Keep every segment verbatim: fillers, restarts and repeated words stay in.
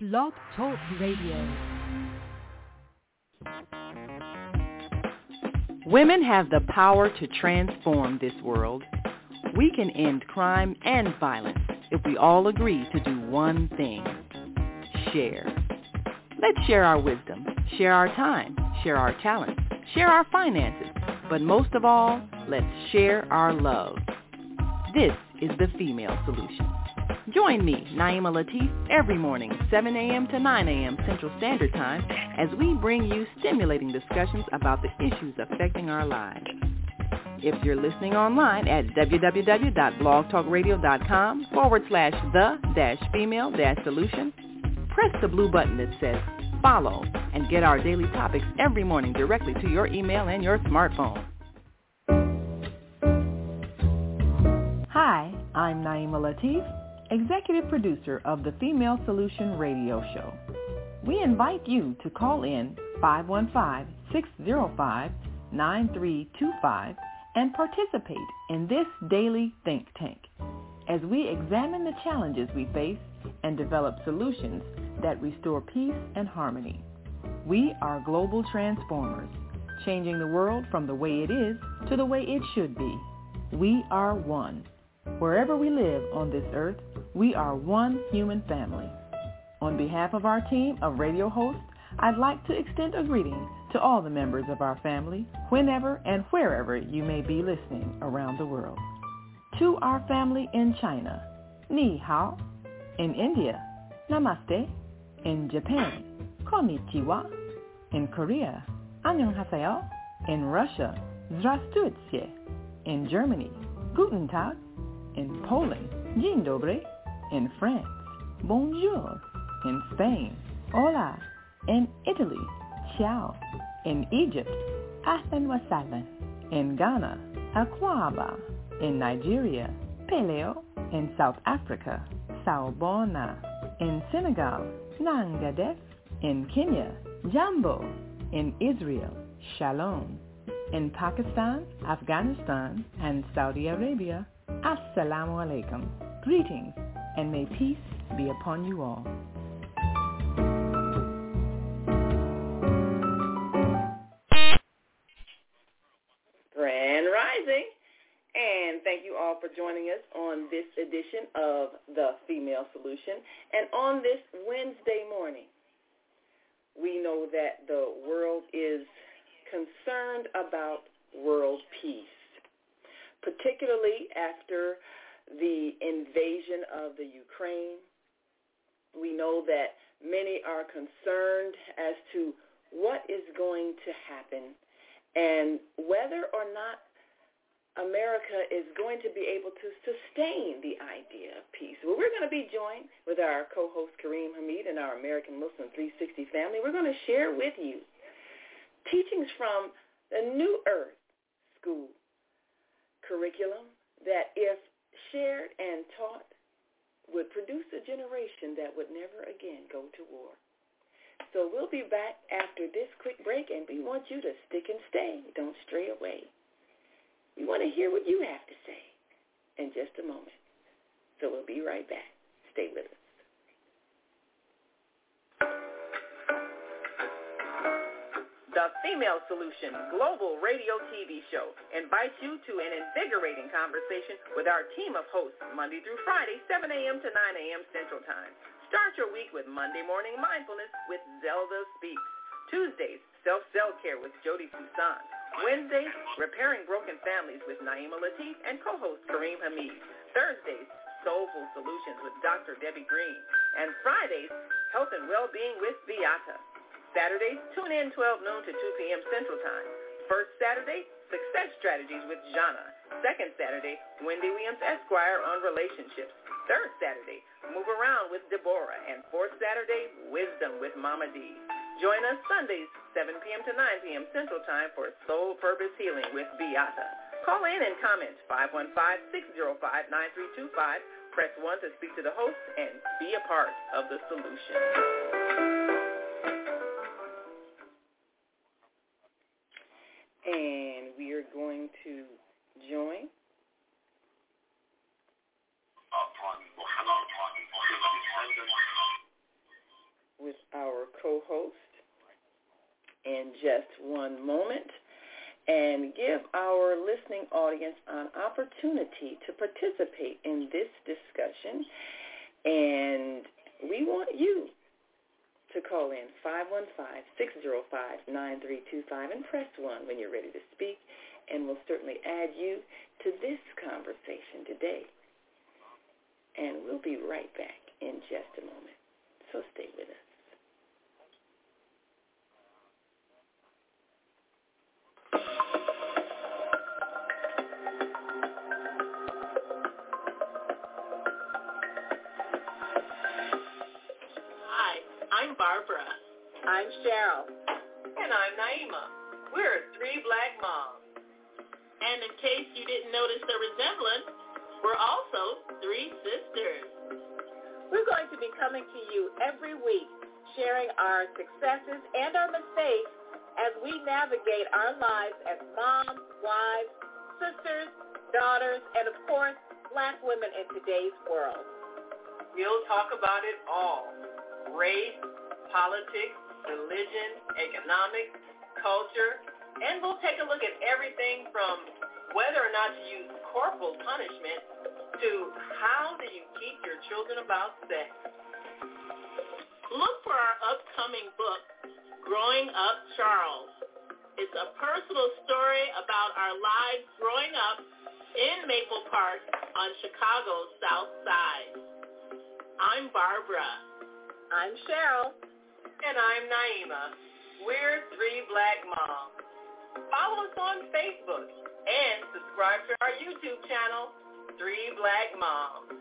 Blog Talk Radio. Women have the power to transform this world. We can end crime and violence if we all agree to do one thing: share. Let's share our wisdom, share our time, share our talents, share our finances, but most of all, let's share our love. This is the Female Solution. Join me, Naima Latif, every morning, seven a.m. to nine a.m. Central Standard Time, as we bring you stimulating discussions about the issues affecting our lives. If you're listening online at www.blogtalkradio.com forward slash the dash female dash solution, press the blue button that says follow and get our daily topics every morning directly to your email and your smartphone. Hi, I'm Naima Latif, executive producer of the Female Solution radio show. We invite you to call in five one five, six zero five, nine three two five and participate in this daily think tank as we examine the challenges we face and develop solutions that restore peace and harmony. We are global transformers, changing the world from the way it is to the way it should be. We are one. Wherever we live on this earth, we are one human family. On behalf of our team of radio hosts, I'd like to extend a greeting to all the members of our family, whenever and wherever you may be listening around the world. To our family in China, Ni Hao. In India, Namaste. In Japan, Konnichiwa. In Korea, Annyeonghaseyo. In Russia, Zdravstvucie. In Germany, Guten Tag. In Poland, Dzień dobry. In France, Bonjour. In Spain, Hola. In Italy, Ciao. In Egypt, Ahlan wa sahlan. In Ghana, Akwaba. In Nigeria, Peleo. In South Africa, Sawubona. In Senegal, Nangadef. In Kenya, Jambo. In Israel, Shalom. In Pakistan, Afghanistan, and Saudi Arabia, Assalamu alaikum. Greetings, and may peace be upon you all. Grand Rising, and thank you all for joining us on this edition of The Female Solution. And on this Wednesday morning, we know that the world is concerned about world peace, particularly after the invasion of the Ukraine. We know that many are concerned as to what is going to happen and whether or not America is going to be able to sustain the idea of peace. Well, we're going to be joined with our co-host Kareem Hamid and our American Muslim three sixty family. We're going to share with you teachings from the New Earth School curriculum that, if shared and taught, would produce a generation that would never again go to war. So we'll be back after this quick break, and we want you to stick and stay. Don't stray away. We want to hear what you have to say in just a moment. So we'll be right back. Stay with us. The Female Solution Global Radio T V Show invites you to an invigorating conversation with our team of hosts Monday through Friday, seven a.m. to nine a.m. Central Time. Start your week with Monday Morning Mindfulness with Zelda Speaks. Tuesdays, Self-Cell-Care with Jody Toussaint. Wednesdays, Repairing Broken Families with Naima Latif and co-host Kareem Hamid. Thursdays, Soulful Solutions with Doctor Debbie Green. And Fridays, Health and Wellbeing with Beata. Saturdays, tune in twelve noon to two p.m. Central Time. First Saturday, Success Strategies with Jana. Second Saturday, Wendy Williams Esquire on Relationships. Third Saturday, Move Around with Deborah. And fourth Saturday, Wisdom with Mama D. Join us Sundays, seven p.m. to nine p.m. Central Time for Soul Purpose Healing with Beata. Call in and comment five one five, six zero five, nine three two five. Press one to speak to the host and be a part of the solution. And we are going to join in just one moment and give our listening audience an opportunity to participate in this discussion. And we want you to call in five one five, six zero five, nine three two five and press one when you're ready to speak, and we'll certainly add you to this conversation today. And we'll be right back in just a moment. So stay with us. Hi, I'm Barbara. I'm Cheryl. And I'm Naima. We're three black moms. And in case you didn't notice the resemblance, we're also three sisters. We're going to be coming to you every week, sharing our successes and our mistakes as we navigate our lives as moms, wives, sisters, daughters, and of course, black women in today's world. We'll talk about it all: race, politics, religion, economics, culture, and we'll take a look at everything from whether or not to use corporal punishment to how do you keep your children about sex. Look for our upcoming book, Growing Up Charles. It's a personal story about our lives growing up in Maple Park on Chicago's South Side. I'm Barbara. I'm Cheryl. And I'm Naima. We're three black moms. Follow us on Facebook and subscribe to our YouTube channel, Three Black Moms.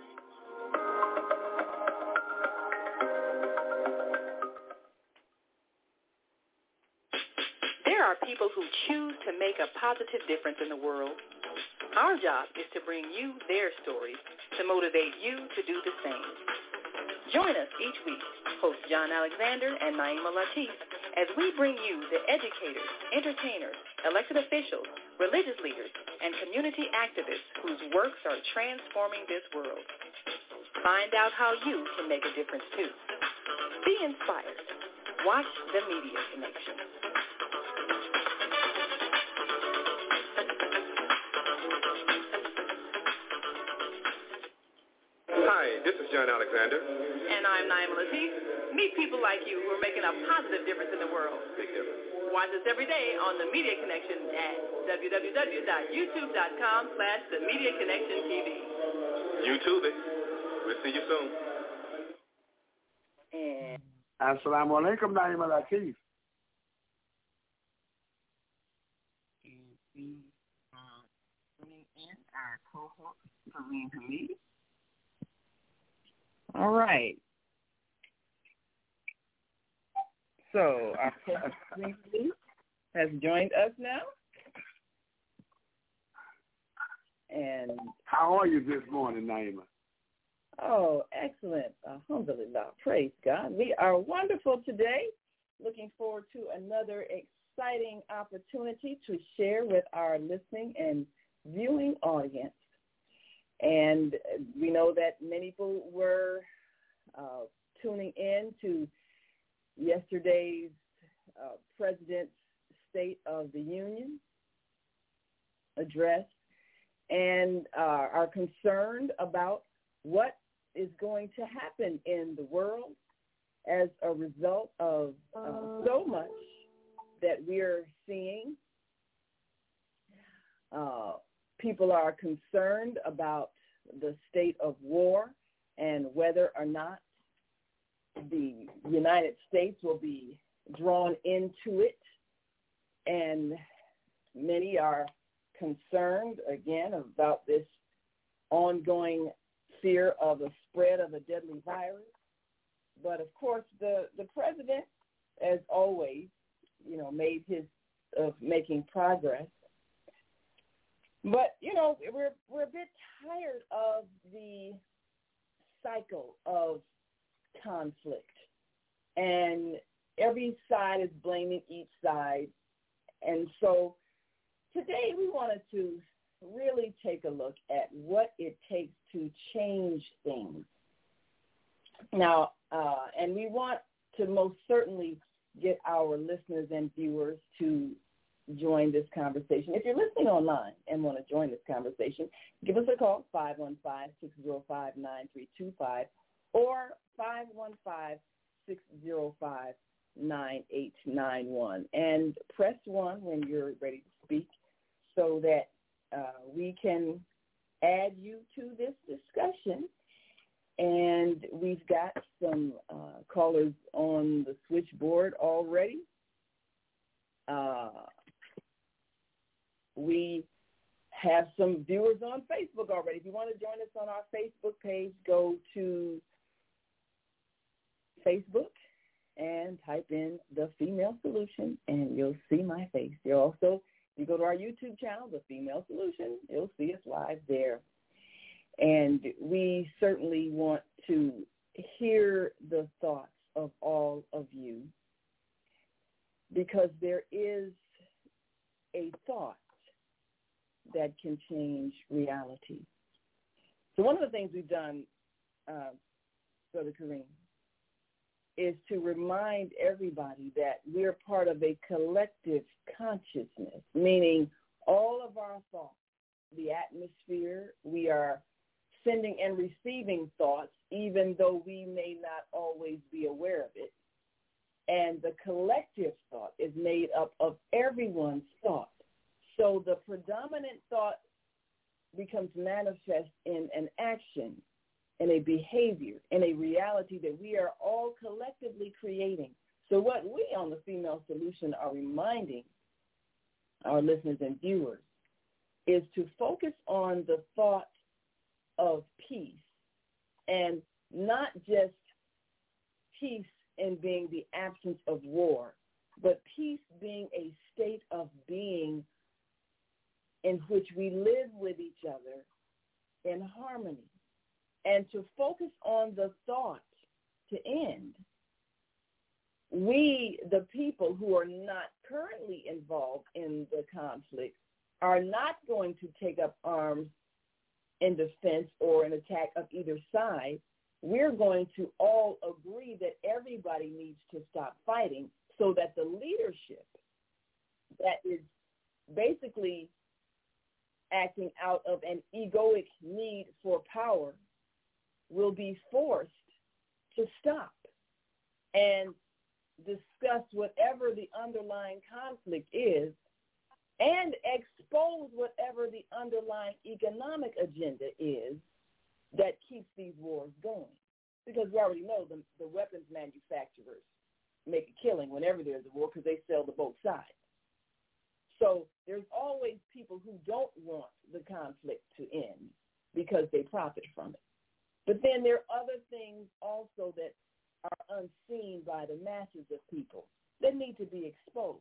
There are people who choose to make a positive difference in the world. Our job is to bring you their stories to motivate you to do the same. Join us each week, host John Alexander and Naima Latif, as we bring you the educators, entertainers, elected officials, religious leaders, and community activists whose works are transforming this world. Find out how you can make a difference too. Be inspired. Watch The Media Connection. Hi, this is John Alexander. And I'm Naima Latif. Meet people like you who are making a positive difference in the world. Big difference. Watch us every day on The Media Connection at w w w dot youtube dot com slash The Media Connection T V. YouTube it. We'll see you soon. And Assalamu alaikum, Naima Latif. And we are bringing in our co-host, Kareem Hamid. All right. So our co-host Kareem Hamid has joined us now. And how are you this morning, Naima? Oh, excellent. Alhamdulillah. Praise God. We are wonderful today. Looking forward to another exciting opportunity to share with our listening and viewing audience. And we know that many people were uh, tuning in to yesterday's uh, President's State of the Union address and uh, are concerned about what is going to happen in the world as a result of uh, so much that we're seeing. Uh, people are concerned about the state of war and whether or not the United States will be drawn into it. And many are concerned, again, about this ongoing fear of a spread of a deadly virus. But, of course, the, the president, as always, you know, made his of making progress. But, you know, we're we're a bit tired of the cycle of conflict. And every side is blaming each side. And so today we wanted to really take a look at what it takes to change things. Now, uh, and we want to most certainly get our listeners and viewers to join this conversation. If you're listening online and want to join this conversation, give us a call, five one five, six zero five, nine three two five or five one five, six zero five, nine eight nine one. And press one when you're ready to speak so that uh, we can add you to this discussion. And we've got some uh, callers on the switchboard already. Uh, we have some viewers on Facebook already. If you want to join us on our Facebook page, go to Facebook and type in The Female Solution, and you'll see my face. You'll also, if you go to our YouTube channel, The Female Solution, you'll see us live there. And we certainly want to hear the thoughts of all of you, because there is a thought that can change reality. So one of the things we've done, uh, Brother Kareem, is to remind everybody that we're part of a collective consciousness, meaning all of our thoughts, the atmosphere, we are sending and receiving thoughts, even though we may not always be aware of it. And the collective thought is made up of everyone's thought. So the predominant thought becomes manifest in an action, in a behavior, in a reality that we are all collectively creating. So what we on the Female Solution are reminding our listeners and viewers is to focus on the thought of peace, and not just peace in being the absence of war, but peace being a state of being in which we live with each other in harmony, and to focus on the thought to end. We, the people who are not currently involved in the conflict, are not going to take up arms in defense or an attack of either side. We're going to all agree that everybody needs to stop fighting, so that the leadership that is basically acting out of an egoic need for power will be forced to stop and discuss whatever the underlying conflict is and expose whatever the underlying economic agenda is that keeps these wars going. Because we already know the, the weapons manufacturers make a killing whenever there's a war because they sell to both sides. So there's always people who don't want the conflict to end because they profit from it. But then there are other things also that are unseen by the masses of people that need to be exposed.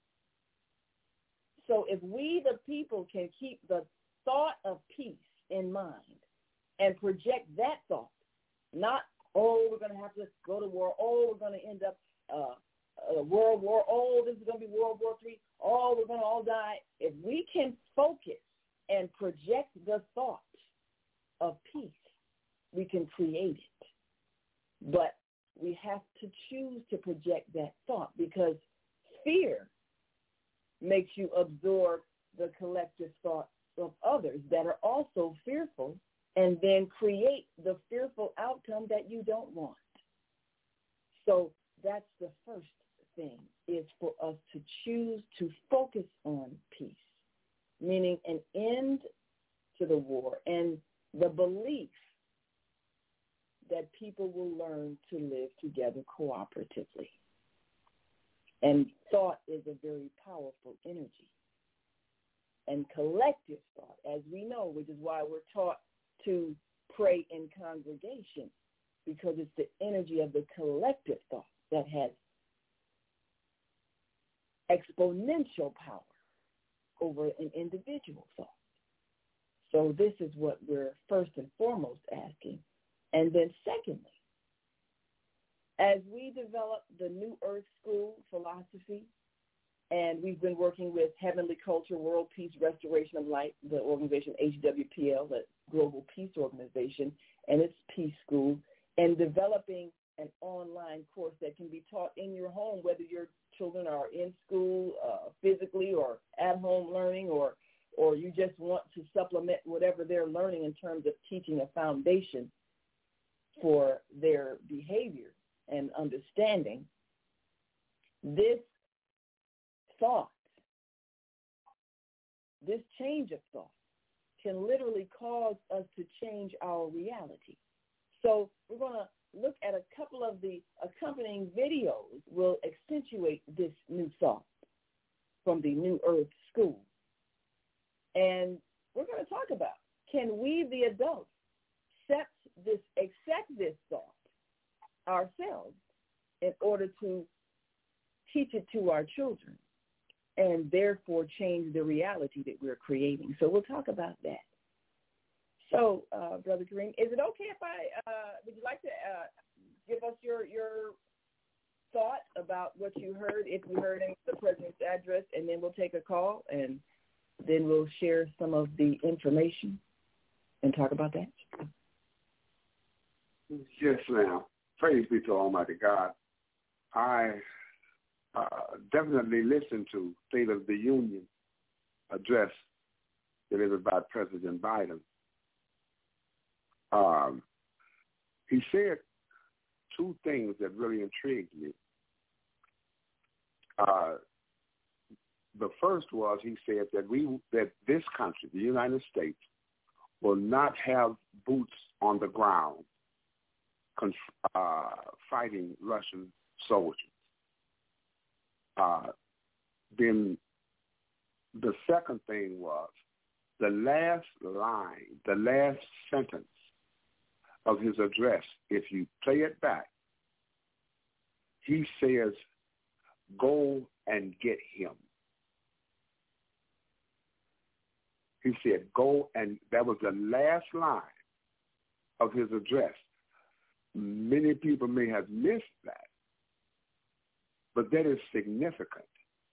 So if we, the people, can keep the thought of peace in mind and project that thought, not, oh, we're going to have to go to war, oh, we're going to end up uh, uh, World War, oh, this is going to be World War Three, oh, we're going to all die. If we can focus and project the thought of peace, we can create it. But we have to choose to project that thought, because fear makes you absorb the collective thought of others that are also fearful, and then create the fearful outcome that you don't want. So that's the first thing, is for us to choose to focus on peace, meaning an end to the war and the belief that people will learn to live together cooperatively. And thought is a very powerful energy. And collective thought, as we know, which is why we're taught to pray in congregation, because it's the energy of the collective thought that has exponential power over an individual thought. So this is what we're first and foremost asking. And then secondly, as we develop the New Earth School philosophy, and we've been working with Heavenly Culture, World Peace, Restoration of Light, the organization H W P L, the Global Peace Organization, and its Peace School, and developing an online course that can be taught in your home, whether your children are in school uh, physically or at home learning, or or you just want to supplement whatever they're learning in terms of teaching a foundation for their behavior and understanding. This thought, this change of thought, can literally cause us to change our reality. So we're going to look at a couple of the accompanying videos will accentuate this new thought from the New Earth School. And we're going to talk about, can we, the adults, accept this, accept this thought ourselves in order to teach it to our children and therefore change the reality that we're creating. So we'll talk about that. So, uh, Brother Kareem, is it okay if I, uh, would you like to uh, give us your, your thought about what you heard, if you heard any of the President's address, and then we'll take a call, and then we'll share some of the information and talk about that? Yes, ma'am. Praise be to Almighty God. I uh, definitely listened to State of the Union address delivered by President Biden. Um, he said two things that really intrigued me. Uh, the first was he said that we that this country, the United States, will not have boots on the ground conf- uh, fighting Russian soldiers. Uh, then the second thing was the last line, the last sentence of his address. If you play it back, he says, "Go and get him." He said, "Go," and that was the last line of his address. Many people may have missed that, but that is significant.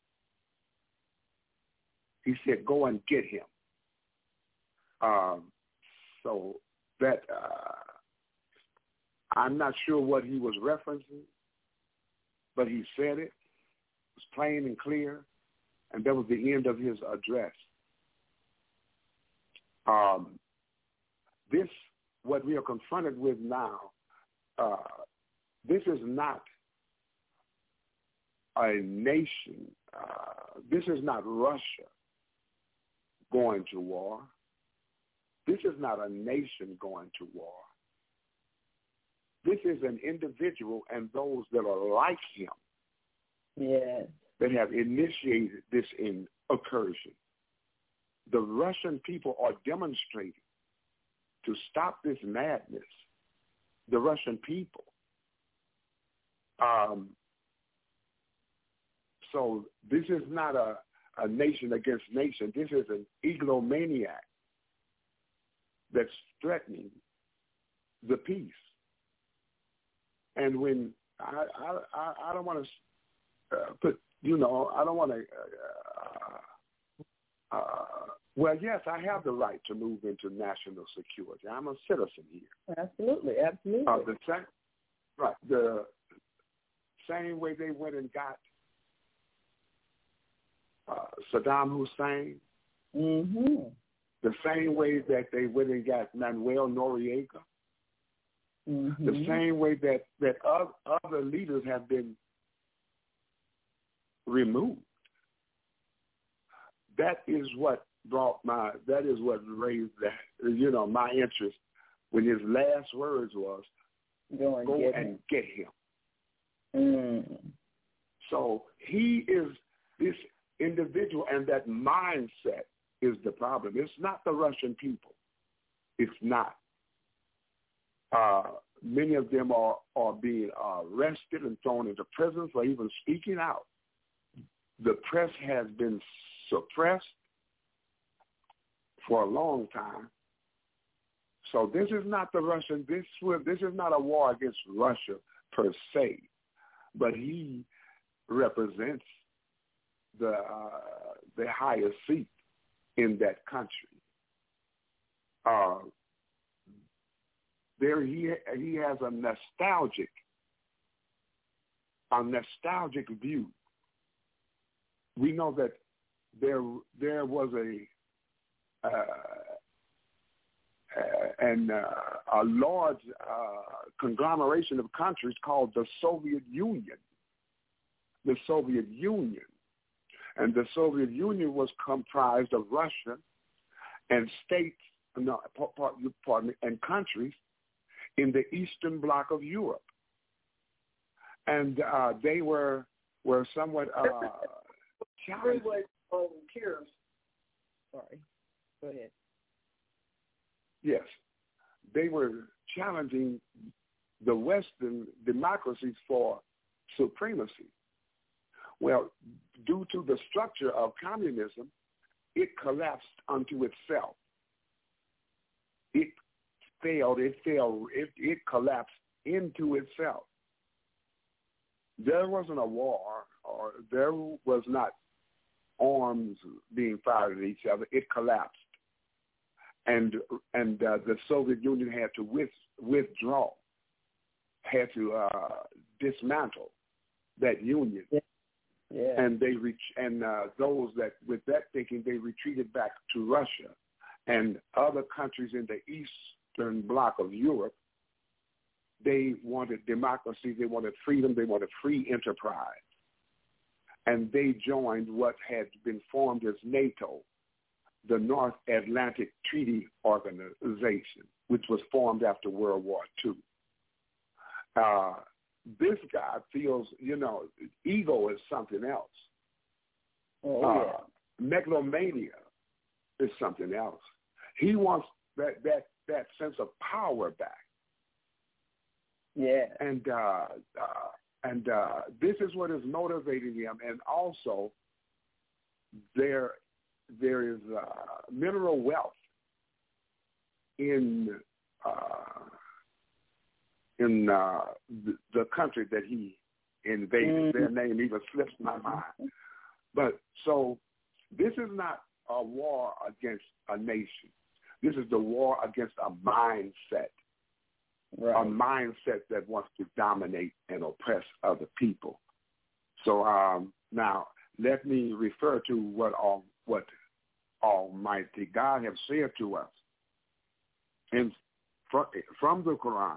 He said, "Go and get him." Um, so that uh, I'm not sure what he was referencing, but he said it. It was plain and clear, and that was the end of his address. Um, this, what we are confronted with now, uh, this is not a nation. Uh, this is not Russia going to war. This is not a nation going to war. This is an individual and those that are like him, yes, that have initiated this incursion. The Russian people are demonstrating to stop this madness. The Russian people. Um, so this is not a, a nation against nation. This is an egomaniac that's threatening the peace. And when I, I, I don't want to uh, put, you know, I don't want to, uh, uh, well, yes, I have the right to move into national security. I'm a citizen here. Absolutely, absolutely. Uh, the same, right, the same way they went and got uh, Saddam Hussein, mm-hmm. the same way that they went and got Manuel Noriega, mm-hmm. the same way that, that other leaders have been removed. That is what brought my, that is what raised that, you know, my interest when his last words was, go and, go get, and him. get him. Mm. So he is this individual, and that mindset is the problem. It's not the Russian people. It's not. Uh, many of them are, are being arrested and thrown into prison for even speaking out. The press has been suppressed for a long time. So this is not the Russian, this, this is not a war against Russia per se, but he represents the, uh, the highest seat in that country. Uh, there he, he has a nostalgic a nostalgic view. We know that there there was a uh, uh, and uh, a large uh, conglomeration of countries called the Soviet Union. The Soviet Union, and the Soviet Union was comprised of Russia and states, no, pardon me, and countries in the Eastern Bloc of Europe, and uh, they were were somewhat uh, challenged. Um, Cures. Sorry, go ahead. Yes, they were challenging the Western democracies for supremacy. Well, due to the structure of communism, it collapsed unto itself. It failed. It failed. It, it collapsed into itself. There wasn't a war, or there was not arms being fired at each other. It collapsed, and and uh, the Soviet Union had to with, withdraw, had to uh, dismantle that union. Yeah. Yeah. And they reach, and uh, those that with that thinking, they retreated back to Russia and other countries in the Eastern Bloc of Europe. They wanted democracy, they wanted freedom, they wanted free enterprise. And they joined what had been formed as NATO, the North Atlantic Treaty Organization, which was formed after World War Two. Uh, this guy feels, you know, ego is something else. Oh, uh, yeah. Megalomania is something else. He wants that that that sense of power back. Yeah. And uh, uh, and uh, this is what is motivating him. And also, there there is uh, mineral wealth in uh, in uh, the, the country that he invaded. Mm-hmm. Their name even slips my mind. But so this is not a war against a nation. This is the war against a mindset. Right. A mindset that wants to dominate and oppress other people. So um, now let me refer to what all, what Almighty God has said to us. And from, from the Quran,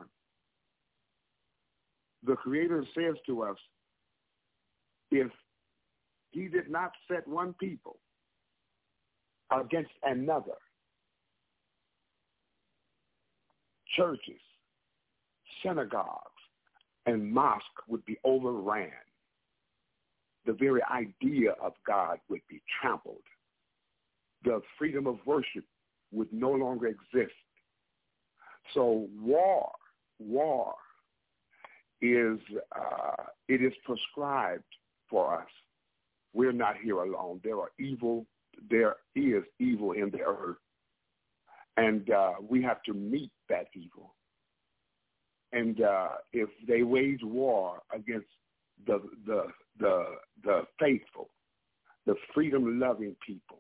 the Creator says to us, if he did not set one people against another, churches, synagogues, and mosques would be overran. The very idea of God would be trampled. The freedom of worship would no longer exist. So war, war is, uh, it is prescribed for us. We're not here alone. There are evil, there is evil in the earth. And uh, we have to meet that evil. And uh, if they wage war against the the the the faithful, the freedom-loving people,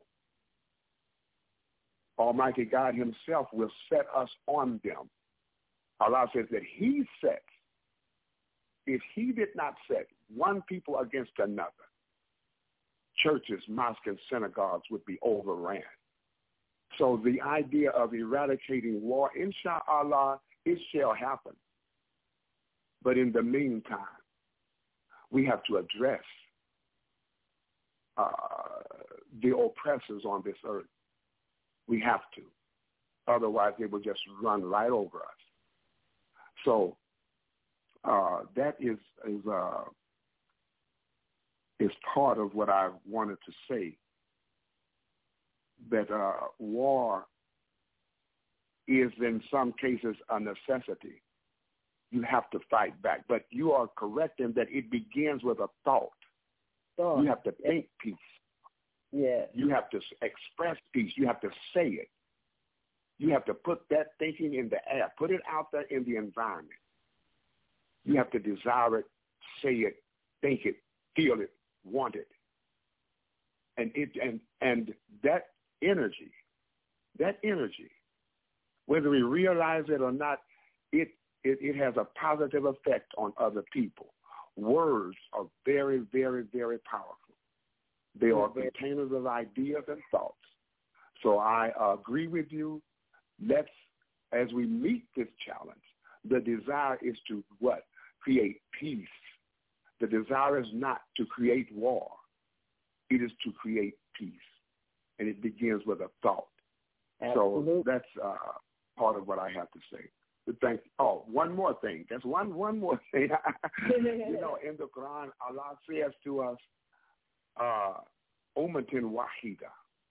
Almighty God himself will set us on them. Allah says that he sets, if he did not set one people against another, churches, mosques, and synagogues would be overran. So the idea of eradicating war, inshallah, it shall happen. But in the meantime, we have to address uh, the oppressors on this earth. We have to. Otherwise, they will just run right over us. So uh, that is is uh, is part of what I wanted to say. That uh, war is in some cases a necessity. You have to fight back. But you are correct in that it begins with a thought. Oh, you have to think peace. Yeah. You have to express peace. You have to say it. You have to put that thinking in the air. Put it out there in the environment. You have to desire it, say it, think it, feel it, want it. And it and and that energy, that energy, whether we realize it or not, it It, it has a positive effect on other people. words are very, very, very powerful. They are Mm-hmm. containers of ideas and thoughts. So I uh, agree with you. Let's, as we meet this challenge, the desire is to what? Create peace. The desire is not to create war. It is to create peace. And it begins with a thought. Absolutely. So that's uh, part of what I have to say. But thank Oh, one more thing. That's one one more thing. You know, in the Quran, Allah says to us, uh, Ummatin Wahida,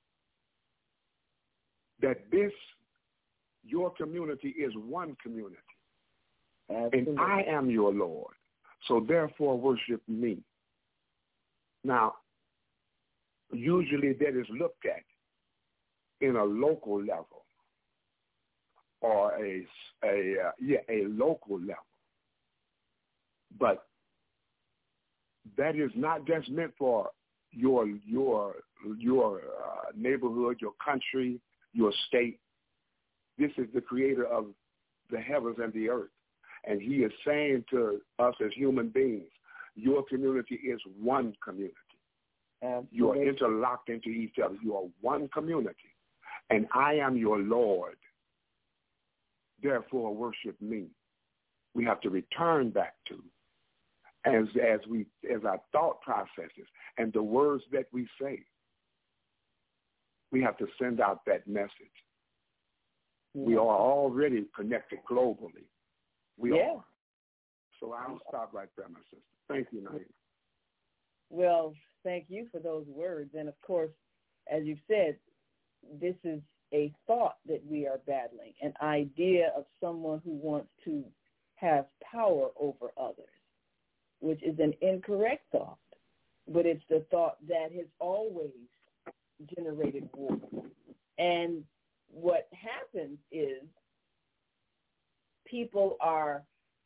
that this, your community is one community. Absolutely. And I am your Lord. So therefore worship me. Now, usually that is looked at in a local level or a, a uh, yeah, a local level. But that is not just meant for your your your uh, neighborhood, your country, your state. This is the creator of the heavens and the earth. And he is saying to us as human beings, your community is one community. Absolutely. You are interlocked into each other. You are one community. And I am your Lord. Therefore, worship me. We have to return back to as as we as our thought processes and the words that we say. We have to send out that message. Yeah. We are already connected globally. We yeah. are. So I'll stop right there, my sister. Thank you, Naima. Well, thank you for those words. And, of course, as you've said, this is a thought that we are battling, an idea of someone who wants to have power over others, which is an incorrect thought, but it's the thought that has always generated war. And what happens is people are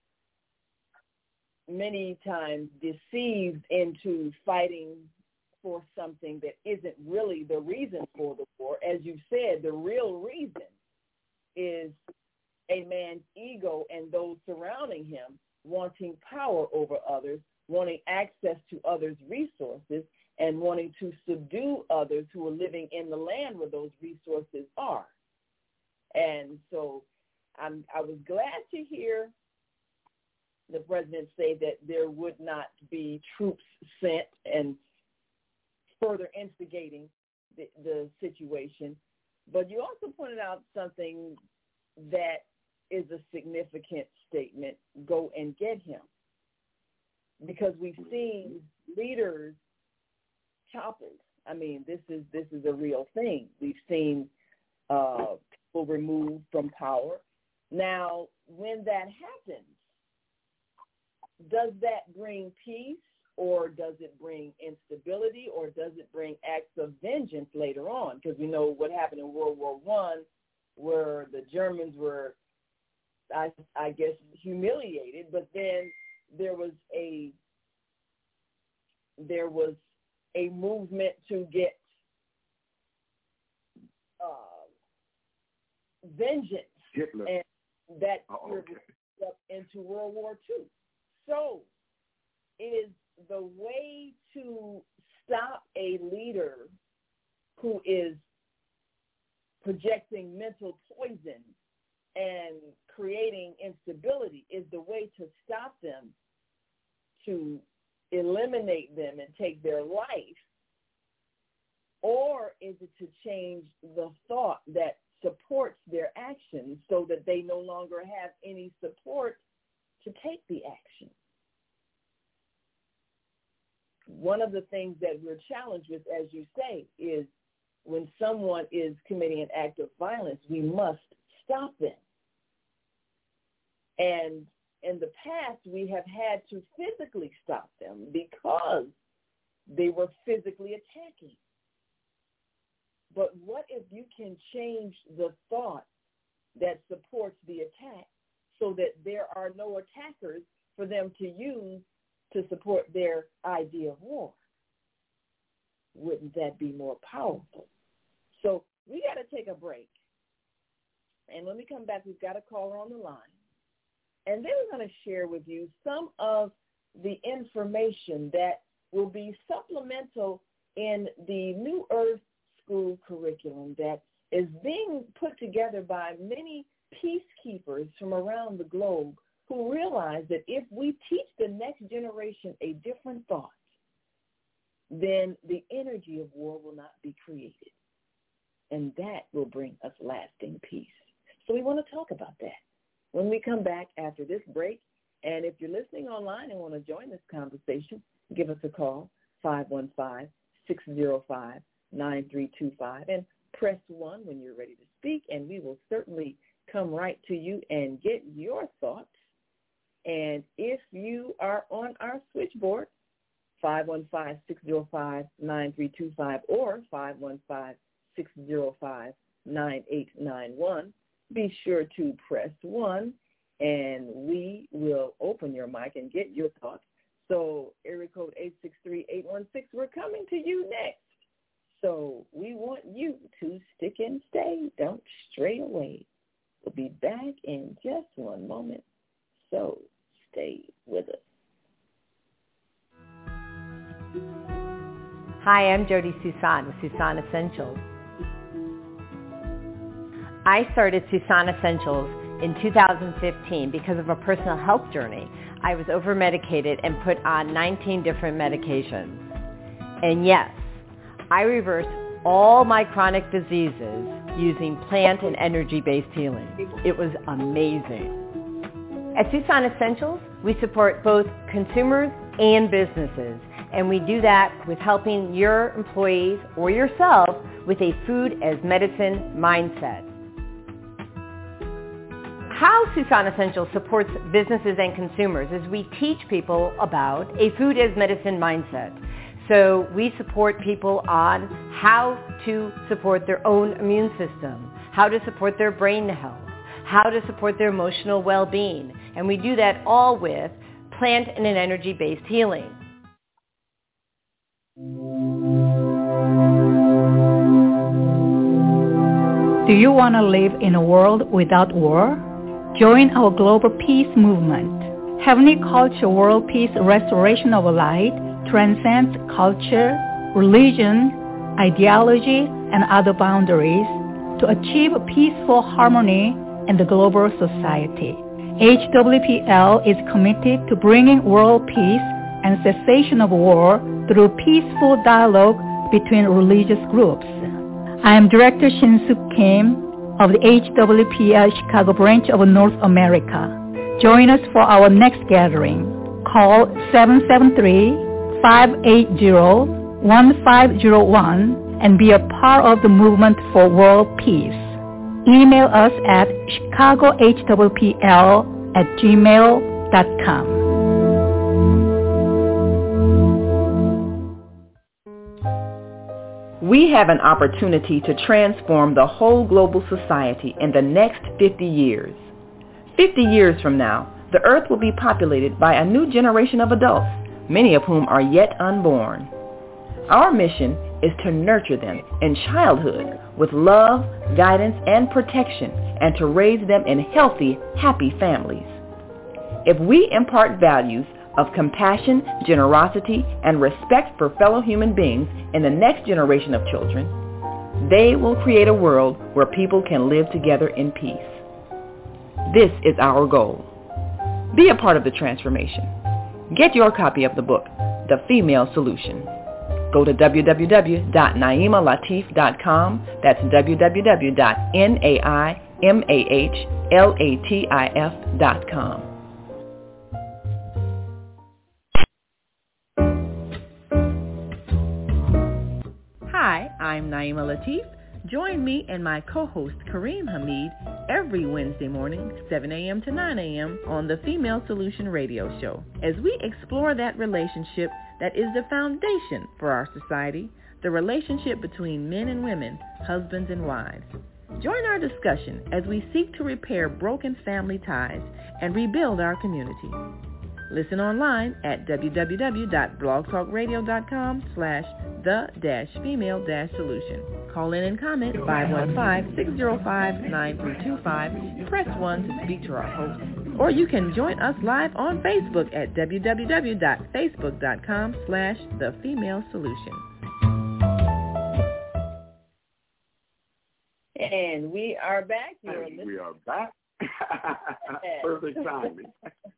many times deceived into fighting for something that isn't really the reason for the war. As you said, the real reason is a man's ego and those surrounding him wanting power over others, wanting access to others' resources, and wanting to subdue others who are living in the land where those resources are. And so I'm, I was glad to hear the president say that there would not be troops sent and further instigating the, the situation. But you also pointed out something that is a significant statement: go and get him. Because we've seen leaders toppled. I mean, this is this is a real thing. We've seen uh, people removed from power. Now, when that happens, does that bring peace, or does it bring instability, or does it bring acts of vengeance later on? Because we know what happened in World War One, where the Germans were, I, I guess, humiliated, but then there was a there was a movement to get uh, vengeance, Hitler. and that oh, okay. up into World War Two. So it is the way to stop a leader who is projecting mental poison and creating instability is the way to stop them, to eliminate them and take their life? Or is it to change the thought that supports their actions so that they no longer have any support to take the action? One of the things that we're challenged with, as you say, is when someone is committing an act of violence, we must stop them. And in the past, we have had to physically stop them because they were physically attacking. But what if you can change the thought that supports the attack so that there are no attackers for them to use to support their idea of war? Wouldn't that be more powerful? So we got to take a break. And when we come back, we've got a caller on the line. And then we're going to share with you some of the information that will be supplemental in the New Earth School curriculum that is being put together by many peacekeepers from around the globe who realize that if we teach the next generation a different thought, then the energy of war will not be created. And that will bring us lasting peace. So we want to talk about that when we come back after this break. And if you're listening online and want to join this conversation, give us a call, five one five, six zero five, nine three two five, and press one when you're ready to speak, and we will certainly come right to you and get your thoughts. And if you are on our switchboard, five one five, six zero five, nine three two five or five one five, six zero five, nine eight nine one, be sure to press one, and we will open your mic and get your thoughts. So area code eight six three, eight one six, we're coming to you next. So we want you to stick and stay. Don't stray away. We'll be back in just one moment. So stay with us. Hi, I'm Jody Susan with Susan Essentials. I started Susan Essentials in two thousand fifteen because of a personal health journey. I was over-medicated and put on nineteen different medications. And yes, I reversed all my chronic diseases using plant and energy-based healing. It was amazing. At Susan Essentials, we support both consumers and businesses, and we do that with helping your employees or yourself with a food as medicine mindset. How Susan Essentials supports businesses and consumers is we teach people about a food as medicine mindset. So we support people on how to support their own immune system, how to support their brain health, how to support their emotional well-being. And we do that all with plant and an energy-based healing. Do you want to live in a world without war? Join our global peace movement. Heavenly Culture World Peace Restoration of Light transcends culture, religion, ideology, and other boundaries to achieve peaceful harmony in the global society. H W P L is committed to bringing world peace and cessation of war through peaceful dialogue between religious groups. I am Director Shin-Suk Kim of the H W P L Chicago branch of North America. Join us for our next gathering. Call seven seven three, five eight zero, one five zero one and be a part of the movement for world peace. Email us at chicagohwpl at gmail dot com. We have an opportunity to transform the whole global society in the next fifty years. fifty years from now, the earth will be populated by a new generation of adults, many of whom are yet unborn. Our mission is to nurture them in childhood with love, guidance, and protection, and to raise them in healthy, happy families. If we impart values of compassion, generosity, and respect for fellow human beings in the next generation of children, they will create a world where people can live together in peace. This is our goal. Be a part of the transformation. Get your copy of the book, The Female Solution. Go to w w w dot naima latif dot com. That's w w w dot naima latif dot com. Hi, I'm Naima Latif. Join me and my co-host Kareem Hamid every Wednesday morning, seven a.m. to nine a.m. on the Female Solution Radio Show, as we explore that relationship that is the foundation for our society, the relationship between men and women, husbands and wives. Join our discussion as we seek to repair broken family ties and rebuild our community. Listen online at w w w dot blog talk radio dot com slash the dash female dash solution. Call in and comment five one five, six zero five, nine three two five. Press one to speak to our host. Or you can join us live on Facebook at www.facebook.com slash The Female Solution. And we are back. You are and we are back. Perfect timing.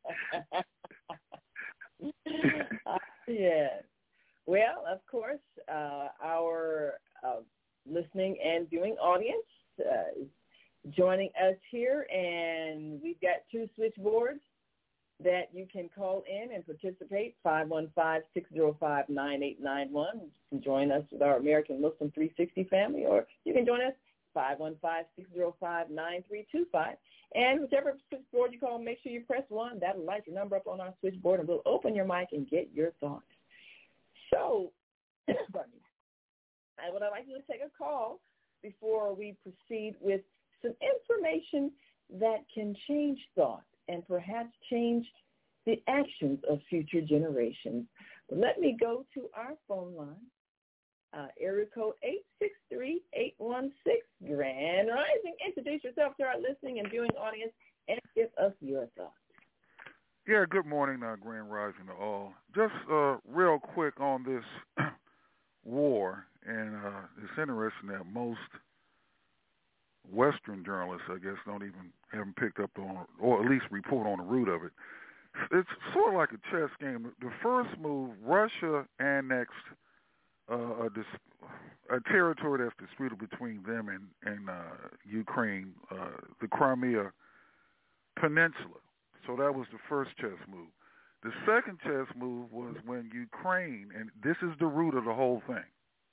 uh, yes. Well, of course, uh, our uh, listening and viewing audience uh, is joining us here, and we've got two switchboards that you can call in and participate, five one five, six zero five, nine eight nine one. You can join us with our American Muslim three sixty family, or you can join us five one five, six zero five, nine three two five. And whichever switchboard you call, make sure you press one. That'll light your number up on our switchboard, and we'll open your mic and get your thoughts. So, pardon me. I would like you to take a call before we proceed with some information that can change thought and perhaps change the actions of future generations. But let me go to our phone line. Uh, area code eight six three, eight one six, Grand Rising. Introduce yourself to our listening and viewing audience and give us your thoughts. Yeah, good morning, uh, Grand Rising to all. Just uh, real quick on this war, and uh, it's interesting that most Western journalists, I guess, don't even haven't picked up on, or at least report on the root of it. It's sort of like a chess game. The first move, Russia annexed Uh, a, dis- a territory that's disputed between them and, and uh, Ukraine, uh, the Crimea Peninsula. So that was the first chess move. The second chess move was when Ukraine, and this is the root of the whole thing,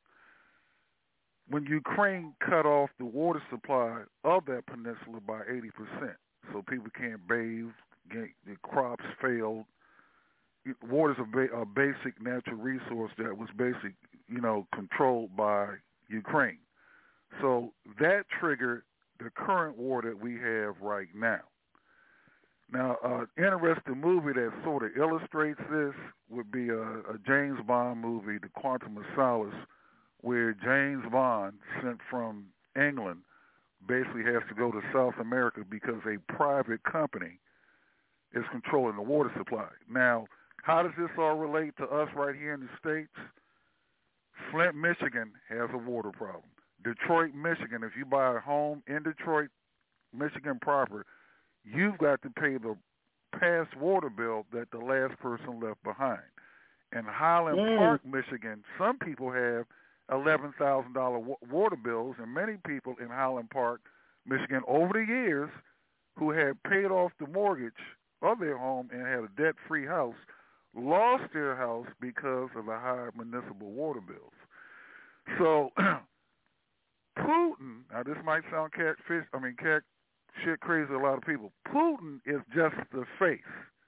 when Ukraine cut off the water supply of that peninsula by eighty percent. So people can't bathe, get, the crops failed. Water is a, ba- a basic natural resource that was basic, you know, controlled by Ukraine. So that triggered the current war that we have right now. Now, uh, interesting movie that sort of illustrates this would be a, a James Bond movie, The Quantum of Solace, where James Bond, sent from England, basically has to go to South America because a private company is controlling the water supply. Now, how does this all relate to us right here in the States? Flint, Michigan has a water problem. Detroit, Michigan, if you buy a home in Detroit, Michigan proper, you've got to pay the past water bill that the last person left behind. In Highland mm. Park, Michigan, some people have eleven thousand dollars wa- water bills, and many people in Highland Park, Michigan, over the years, who had paid off the mortgage of their home and had a debt-free house, lost their house because of the high municipal water bills. So Putin, now this might sound catfish, I mean cat shit crazy to a lot of people. Putin is just the face.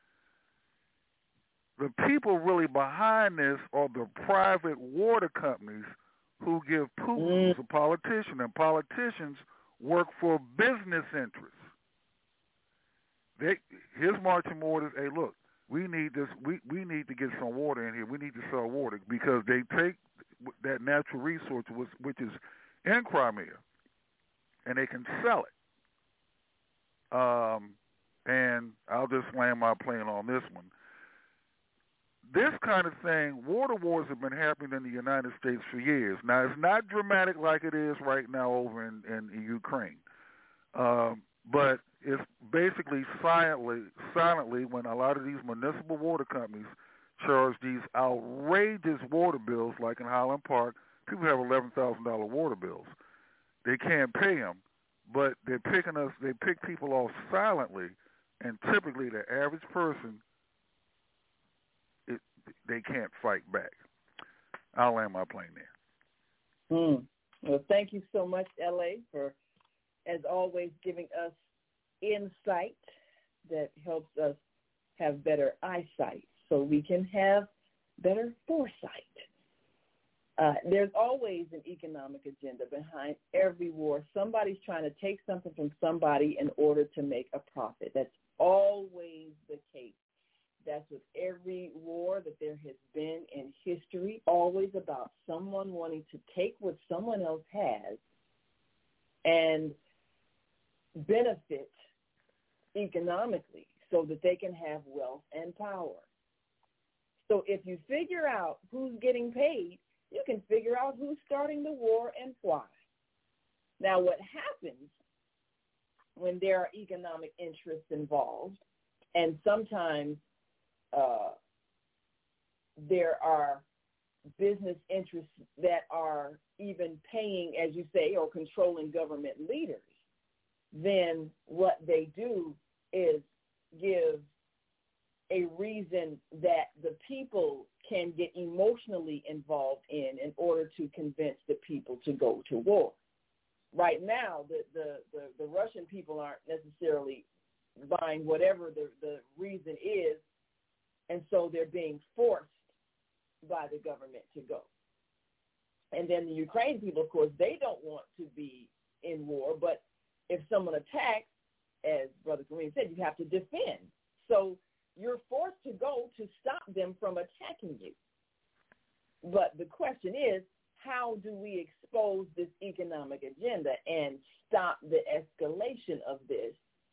The people really behind this are the private water companies who give Putin mm. a politician, and politicians work for business interests. They, his marching orders, hey, look, we need this. We, we need to get some water in here. We need to sell water because they take that natural resource, which, which is in Crimea, and they can sell it. Um, and I'll just land my plane on this one. This kind of thing, water wars have been happening in the United States for years. Now, it's not dramatic like it is right now over in, in, in Ukraine. Um, but it's basically silently, silently when a lot of these municipal water companies charge these outrageous water bills, like in Highland Park, people have eleven thousand dollars water bills. They can't pay them, but they're picking us, they pick people off silently, and typically the average person, it, they can't fight back. I'll land my plane there. Hmm. Well, thank you so much, L A, for, as always, giving us insight that helps us have better eyesight so we can have better foresight. Uh, there's always an economic agenda behind every war. Somebody's trying to take something from somebody in order to make a profit. That's always the case. That's with every war that there has been in history, always about someone wanting to take what someone else has and benefit economically. so that they can have wealth and power. So if you figure out who's getting paid, you can figure out who's starting the war and why. Now, what happens when there are economic interests involved, and sometimes uh, there are business interests that are even paying, as you say, or controlling government leaders, then what they do is give a reason that the people can get emotionally involved in in order to convince the people to go to war. Right now, the, the, the, the Russian people aren't necessarily buying whatever the, the reason is, and so they're being forced by the government to go. And then the Ukraine people, of course, they don't want to be in war, but if someone attacks, as Brother Kareem said, you have to defend. So you're forced to go to stop them from attacking you. But the question is, how do we expose this economic agenda and stop the escalation of this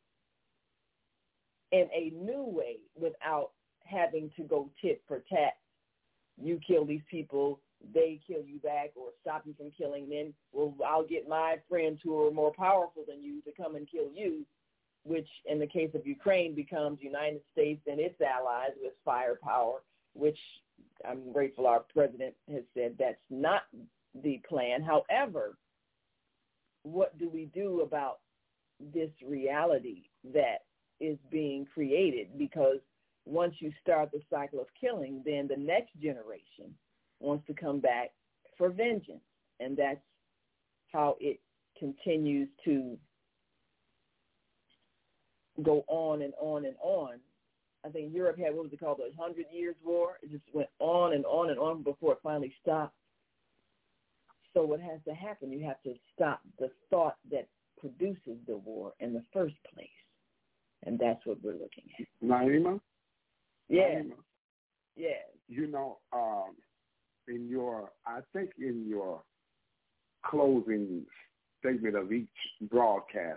in a new way without having to go tit for tat? You kill these people, they kill you back, or stop you from killing them. Well, I'll get my friends who are more powerful than you to come and kill you, which in the case of Ukraine becomes United States and its allies with firepower, which I'm grateful our president has said that's not the plan. However, what do we do about this reality that is being created? Because once you start the cycle of killing, then the next generation wants to come back for vengeance. And that's how it continues to go on and on and on. I think Europe had, what was it called, the Hundred Years' War? It just went on and on and on before it finally stopped. So what has to happen? You have to stop the thought that produces the war in the first place. And that's what we're looking at. Naima? Yeah. Naima, yes. You know, um, in your, I think in your closing statement of each broadcast,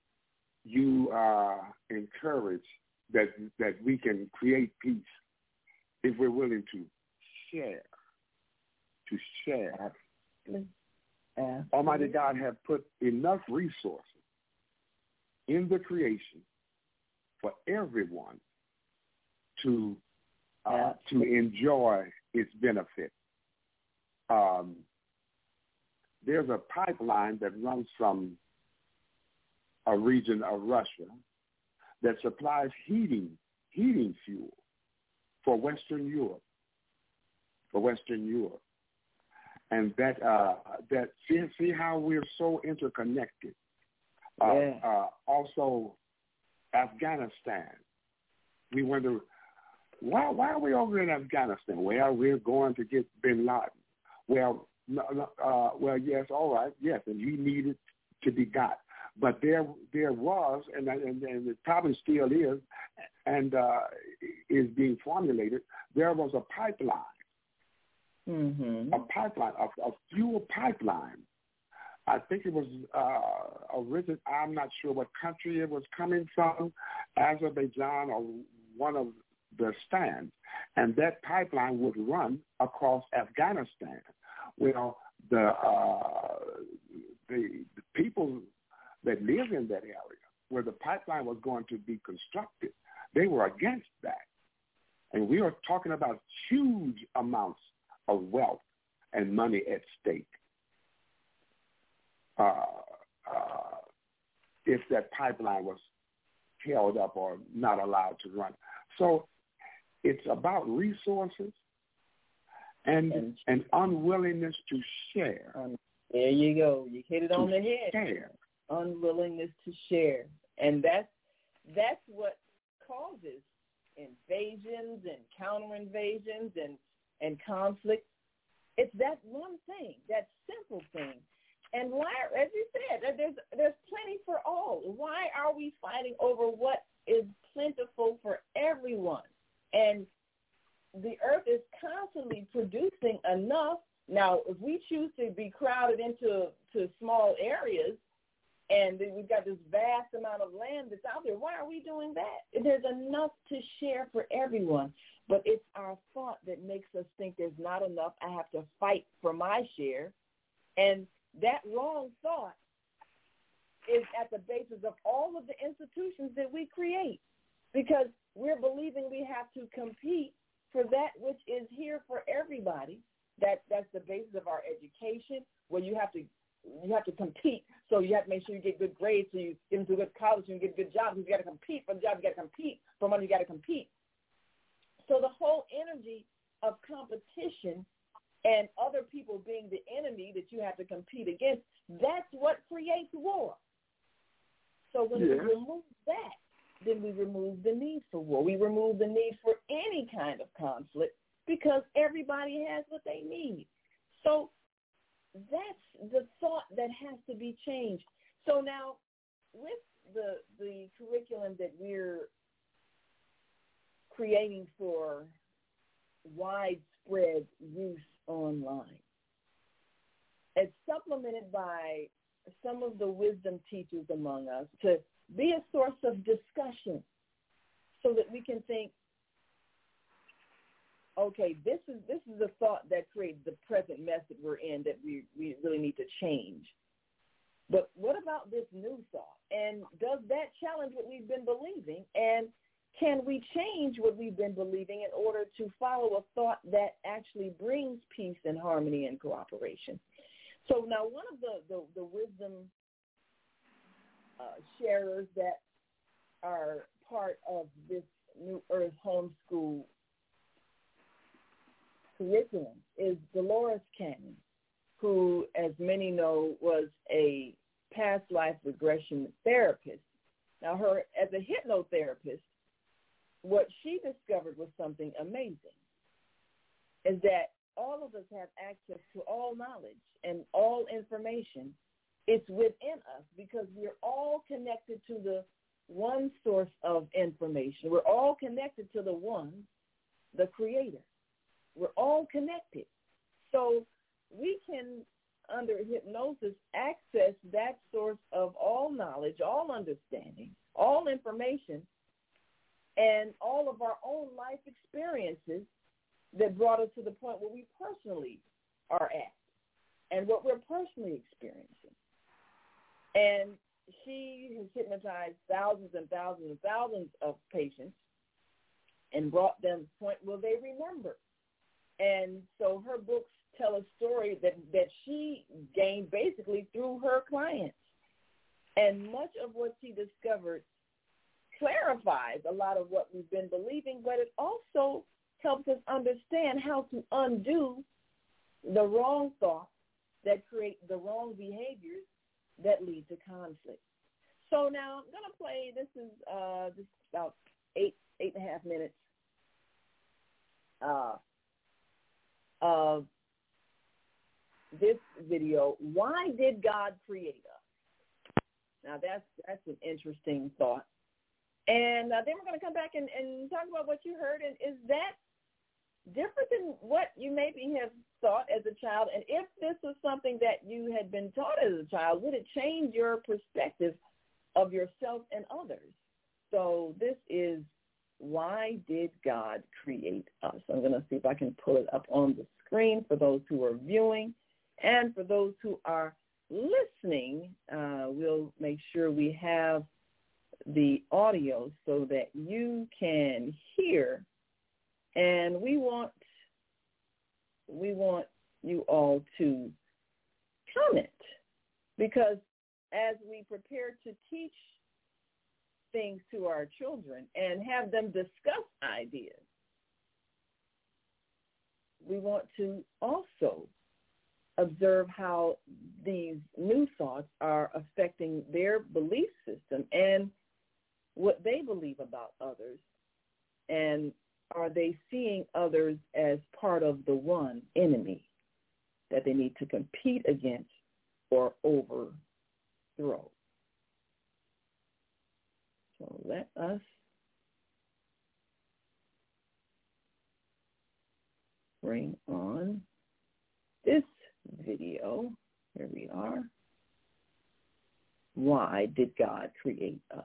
you uh, encourage that that we can create peace if we're willing to share, to share. Absolutely. Absolutely. Almighty God have put enough resources in the creation for everyone to uh, to enjoy its benefit. Um, there's a pipeline that runs from a region of Russia that supplies heating heating fuel for Western Europe, for Western Europe, and that uh, that see, see how we're so interconnected. Uh, yeah. uh, also, Afghanistan. We wonder why why are we over in Afghanistan? Well, we're going to get Bin Laden. Well, no, no, uh, well, yes, all right, yes, and he needed to be got. But there, there was, and, and, and it probably still is, and uh, is being formulated. There was a pipeline, mm-hmm. a pipeline, a, a fuel pipeline. I think it was uh, origin. I'm not sure what country it was coming from, Azerbaijan or one of the stands, and that pipeline would run across Afghanistan. Well, the uh, the, the people that live in that area where the pipeline was going to be constructed, they were against that. And we are talking about huge amounts of wealth and money at stake uh, uh, if that pipeline was held up or not allowed to run. So it's about resources and and an unwillingness to share. Um, there you go. You hit it to on the head. Share. Unwillingness to share. And that's, that's what causes invasions and counter-invasions and, and conflict. It's that one thing, that simple thing. And why, as you said, there's, there's plenty for all. Why are we fighting over what is plentiful for everyone? And the earth is constantly producing enough. Now, if we choose to be crowded into to small areas, And we've got this vast amount of land that's out there. Why are we doing that? There's enough to share for everyone. But it's our thought that makes us think there's not enough. I have to fight for my share. And that wrong thought is at the basis of all of the institutions that we create, because we're believing we have to compete for that which is here for everybody. That that's the basis of our education, where you have to you have to compete. So you have to make sure you get good grades, so you get into a good college, and you get good jobs. You got to compete for the job. You got to compete for money. You got to compete. So the whole energy of competition and other people being the enemy that you have to compete against, that's what creates war. So when yeah. we remove that, then we remove the need for war. We remove the need for any kind of conflict, because everybody has what they need. So that's the thought that has to be changed. So now, with the the curriculum that we're creating for widespread use online, it's supplemented by some of the wisdom teachers among us to be a source of discussion, so that we can think, okay, this is this is the thought that creates the present mess that we're in, that we, we really need to change. But what about this new thought? And does that challenge what we've been believing? And can we change what we've been believing in order to follow a thought that actually brings peace and harmony and cooperation? So now one of the, the, the wisdom uh, sharers that are part of this New Earth homeschool curriculum is Dolores Cannon, who, as many know, was a past life regression therapist. Now, her as a hypnotherapist, what she discovered was something amazing, is that all of us have access to all knowledge and all information. It's within us, because we're all connected to the one source of information. We're all connected to the one, the creator. We're all connected. So we can, under hypnosis, access that source of all knowledge, all understanding, all information, and all of our own life experiences that brought us to the point where we personally are at and what we're personally experiencing. And she has hypnotized thousands and thousands and thousands of patients and brought them to the point where they remember. And so her books tell a story that, that she gained basically through her clients. And much of what she discovered clarifies a lot of what we've been believing, but it also helps us understand how to undo the wrong thoughts that create the wrong behaviors that lead to conflict. So now I'm going to play, this is uh, just about eight, eight and a half minutes uh, of this video. Why did God create us? Now that's that's an interesting thought. And uh, then we're going to come back and, and talk about what you heard. And is that different than what you maybe have thought as a child? And if this was something that you had been taught as a child, would it change your perspective of yourself and others? So this is Why Did God Create Us? I'm going to see if I can pull it up on the screen for those who are viewing. And for those who are listening, uh, we'll make sure we have the audio so that you can hear. And we want we want you all to comment, because as we prepare to teach things to our children and have them discuss ideas, we want to also observe how these new thoughts are affecting their belief system and what they believe about others, and are they seeing others as part of the one enemy that they need to compete against or overthrow? So let us bring on this video. Here we are. why did God create us?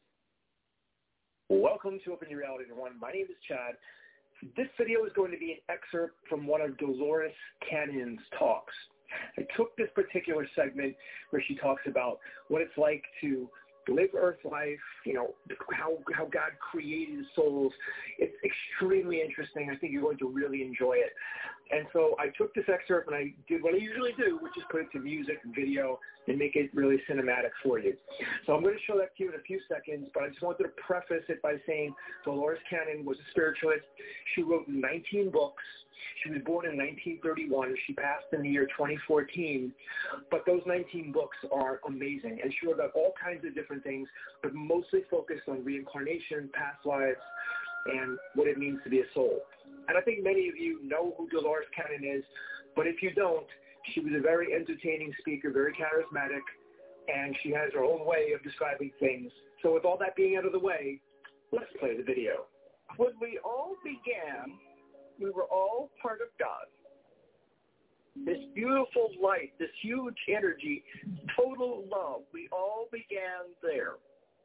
Welcome to Open Your Reality, everyone. My name is Chad. This video is going to be an excerpt from one of Dolores Cannon's talks. I took this particular segment where she talks about what it's like to live Earth life, you know, how how God created souls. It's extremely interesting. I think you're going to really enjoy it. And so I took this excerpt and I did what I usually do, which is put it to music and video and make it really cinematic for you. So I'm going to show that to you in a few seconds, but I just wanted to preface it by saying Dolores Cannon was a spiritualist. She wrote nineteen books. She was born in nineteen thirty-one. She passed in the year twenty fourteen. But those nineteen books are amazing. And she wrote about all kinds of different things, but mostly focused on reincarnation, past lives, and what it means to be a soul. And I think many of you know who Dolores Cannon is, but if you don't, she was a very entertaining speaker, very charismatic, and she has her own way of describing things. So with all that being out of the way, let's play the video. When we all began, we were all part of God. This beautiful light, this huge energy, total love, we all began there.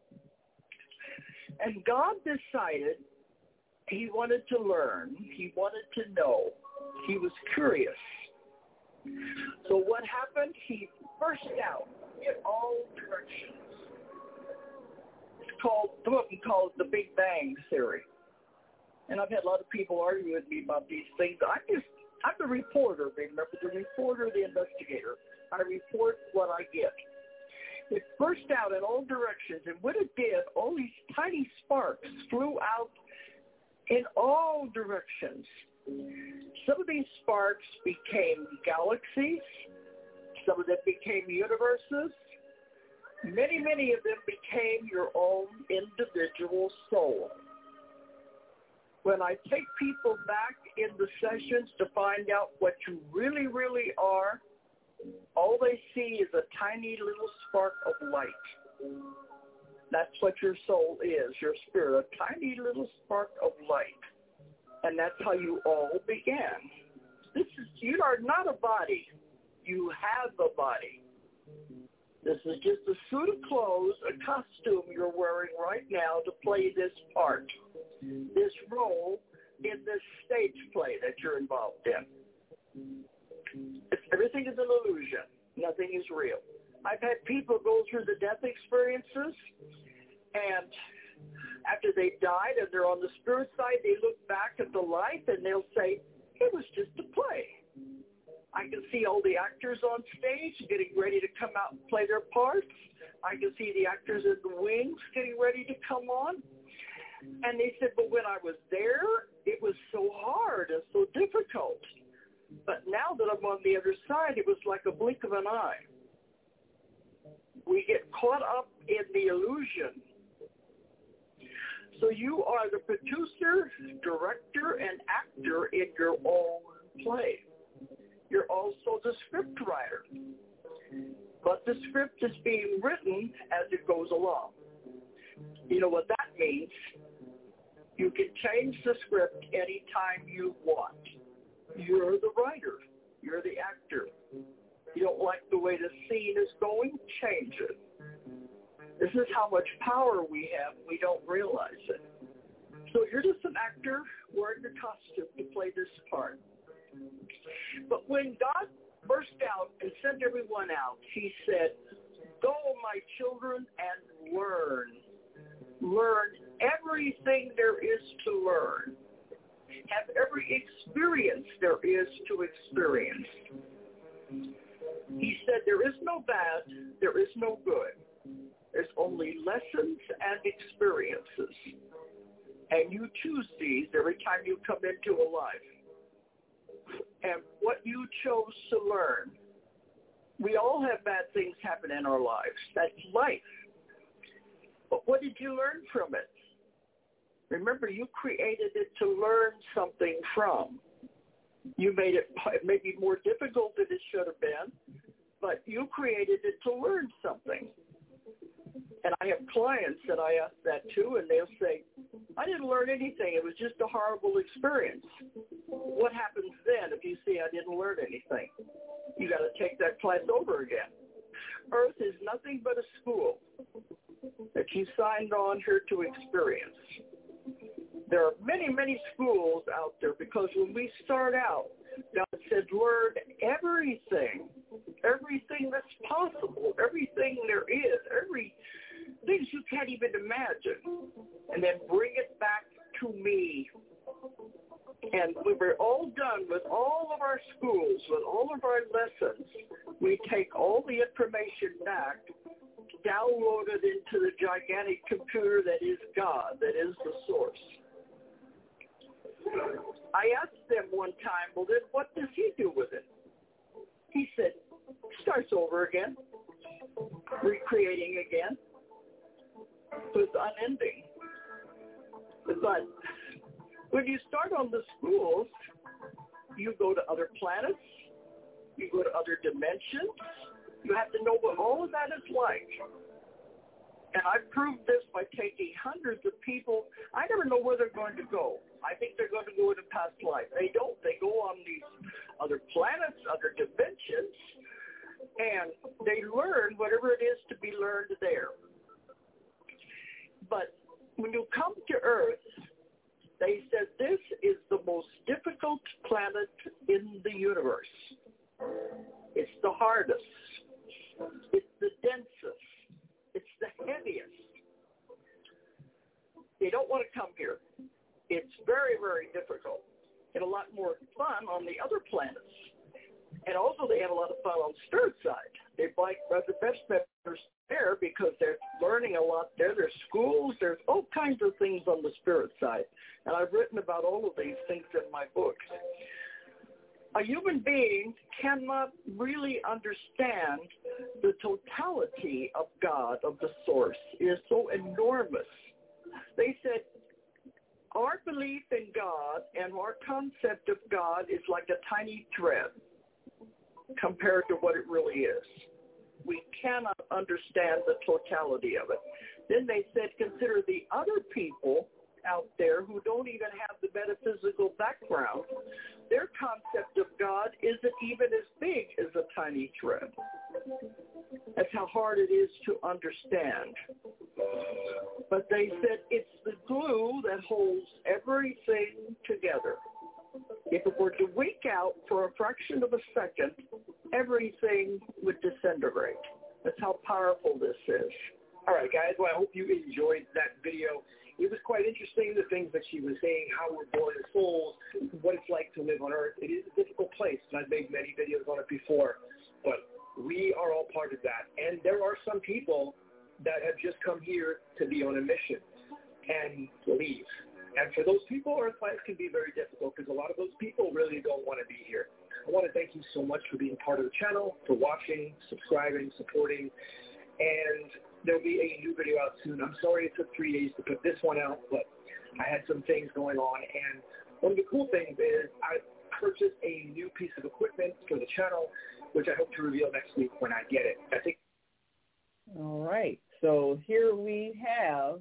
And God decided he wanted to learn, he wanted to know, he was curious. So what happened? He burst out in all directions. It's called, the book he calls the Big Bang Theory. And I've had a lot of people argue with me about these things. I just, I'm the reporter, remember, the reporter, the investigator. I report what I get. It burst out in all directions, and when it did, all these tiny sparks flew out in all directions. Some of these sparks became galaxies. Some of them became universes. Many, many of them became your own individual soul. When I take people back in the sessions to find out what you really, really are, all they see is a tiny little spark of light. That's what your soul is, your spirit, a tiny little spark of light. And that's how you all began. This is, you are not a body. You have a body. This is just a suit of clothes, a costume you're wearing right now to play this part, this role in this stage play that you're involved in. It's, everything is an illusion. Nothing is real. I've had people go through the death experiences, and after they died and they're on the spirit side, they look back at the life and they'll say, it was just a play. I can see all the actors on stage getting ready to come out and play their parts. I can see the actors in the wings getting ready to come on. And they said, but when I was there, it was so hard and so difficult. But now that I'm on the other side, it was like a blink of an eye. We get caught up in the illusion. So you are the producer, director, and actor in your own play. You're also the script writer. But the script is being written as it goes along. You know what that means? You can change the script anytime you want. You're the writer. You're the actor. You don't like the way the scene is going? Change it. This is how much power we have. We don't realize it. So you're just an actor wearing a costume to play this part. But when God burst out and sent everyone out, he said, go, my children, and learn. Learn everything there is to learn. Have every experience there is to experience. He said, there is no bad, there is no good. There's only lessons and experiences. And you choose these every time you come into a life. And what you chose to learn. We all have bad things happen in our lives. That's life. But what did you learn from it? Remember, you created it to learn something from. You made it maybe more difficult than it should have been, but you created it to learn something. And I have clients that I ask that to, and they'll say, I didn't learn anything. It was just a horrible experience. What happens then if you say I didn't learn anything? You got to take that class over again. Earth is nothing but a school that you signed on here to experience. There are many, many schools out there because when we start out, God said, learn everything, everything that's possible, everything there is, every things you can't even imagine, and then bring it back to me. And we were all done with all of our schools, with all of our lessons. We take all the information back, download it into the gigantic computer that is God, that is the source. I asked them one time, well, then what does he do with it? He said, starts over again, recreating again. So it's unending. But when you start on the schools, you go to other planets, you go to other dimensions. You have to know what all of that is like. And I've proved this by taking hundreds of people. I never know where they're going to go. I think they're going to go in a past life. They don't. They go on these other planets, other dimensions, and they learn whatever it is to be learned there. But when you come to Earth, they said this is the most difficult planet in the universe. It's the hardest. It's the densest. It's the heaviest. They don't want to come here. It's very, very difficult and a lot more fun on the other planets. And also they have a lot of fun on the spirit side. They like the best members there because they're learning a lot there. There's schools. There's all kinds of things on the spirit side. And I've written about all of these things in my books. A human being cannot really understand the totality of God, of the source. It is so enormous. They said, our belief in God and our concept of God is like a tiny thread compared to what it really is. We cannot understand the totality of it. Then they said, consider the other people out there who don't even have the metaphysical background. Their concept of God isn't even as big as a tiny thread. That's how hard it is to understand. But they said it's the glue that holds everything together. If it were to leak out for a fraction of a second, everything would disintegrate. That's how powerful this is. All right, guys. Well, I hope you enjoyed that video. It was quite interesting, the things that she was saying, how we're born as souls, what it's like to live on Earth. It is a difficult place, and I've made many videos on it before, but we are all part of that. And there are some people that have just come here to be on a mission and leave. And for those people, Earth life can be very difficult because a lot of those people really don't want to be here. I want to thank you so much for being part of the channel, for watching, subscribing, supporting, and there'll be a new video out soon. I'm sorry it took three days to put this one out, but I had some things going on. And one of the cool things is I purchased a new piece of equipment for the channel, which I hope to reveal next week when I get it. I think. All right. So here we have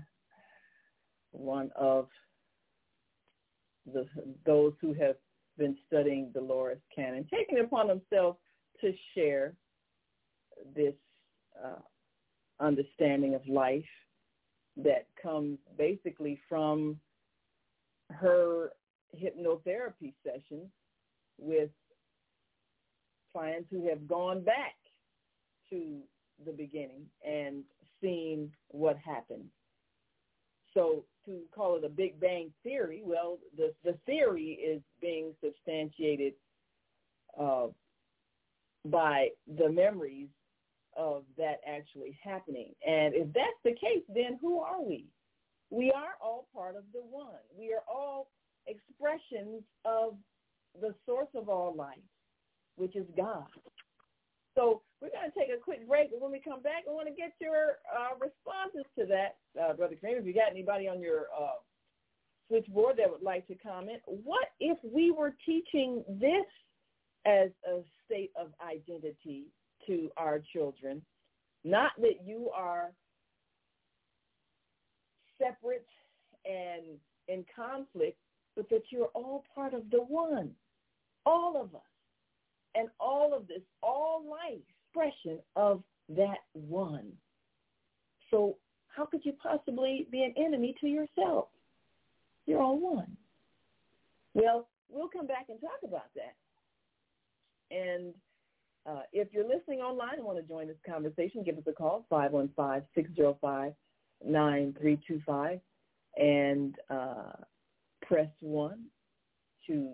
one of the those who have been studying Dolores Cannon, taking it upon himself to share this uh, understanding of life that comes basically from her hypnotherapy sessions with clients who have gone back to the beginning and seen what happened. So to call it a Big Bang theory, well, the, the theory is being substantiated uh, by the memories of that actually happening. And if that's the case, then who are we? We are all part of the one. We are all expressions of the source of all life, which is God. So we're going to take a quick break, and when we come back, I want to get your uh, responses to that. Uh, Brother Kramer, if you got anybody on your uh, switchboard that would like to comment, what if we were teaching this as a state of identity to our children? Not that you are separate and in conflict, but that you're all part of the one, all of us. And all of this, all life, expression of that one. So how could you possibly be an enemy to yourself? You're all one. Well, we'll come back and talk about that. And uh, if you're listening online and want to join this conversation, give us a call, five one five, six zero five, nine three two five, and uh, press one to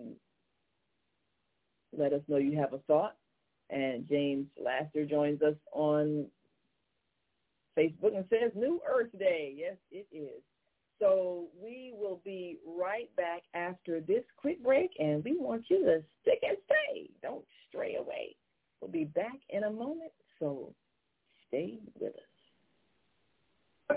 let us know you have a thought. And James Laster joins us on Facebook and says, New Earth Day. Yes, it is. So we will be right back after this quick break, and we want you to stick and stay. Don't stray away. We'll be back in a moment, so stay with us.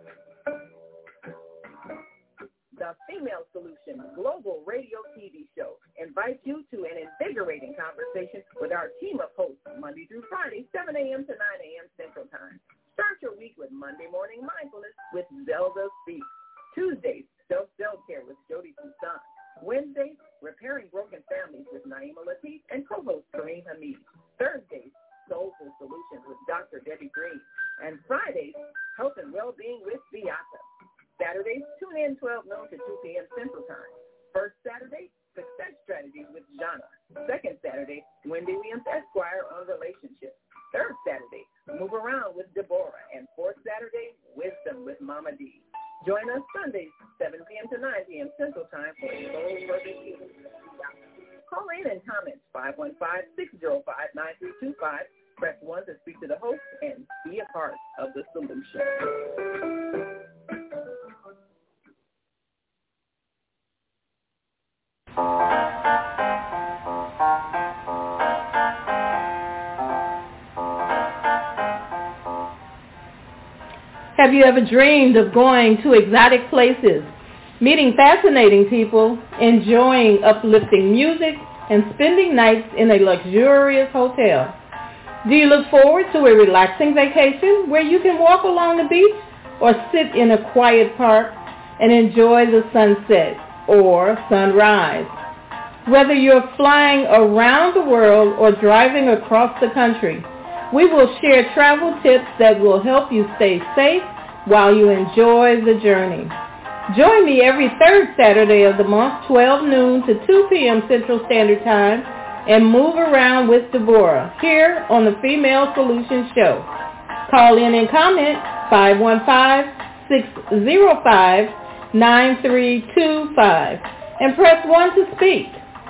The Female Solution Global Radio T V Show invites you to an invigorating conversation with our team of hosts Monday through Friday, seven a.m. to nine a.m. Central Time. Start your week with Monday Morning Mindfulness with Zelda Speaks. Tuesdays, Self-Self-Care with Jody Toussaint. Wednesdays, Repairing Broken Families with Naima Latif and co-host Kareem Hamid. Thursdays, Soulful Solutions with Doctor Debbie Green. And Fridays, Health and Wellbeing with Beata. Saturdays, tune in twelve noon to two p.m. Central Time. First Saturday, Success Strategies with Jana. Second Saturday, Wendy Williams Esquire on relationships. Third Saturday, Move Around with Deborah. And fourth Saturday, Wisdom with Mama D. Join us Sundays, seven p.m. to nine p.m. Central Time for Soul Purpose Healing. Call in and comment five one five, six zero five, nine three two five. Press one to speak to the host and be a part of the solution. Have you ever dreamed of going to exotic places, meeting fascinating people, enjoying uplifting music, and spending nights in a luxurious hotel? Do you look forward to a relaxing vacation where you can walk along the beach or sit in a quiet park and enjoy the sunset or sunrise? Whether you're flying around the world or driving across the country, we will share travel tips that will help you stay safe while you enjoy the journey. Join me every third Saturday of the month, twelve noon to two p.m. Central Standard Time, and move around with Deborah here on the Female Solution Show. Call in and comment five one five, six zero five, nine three two five and press one to speak.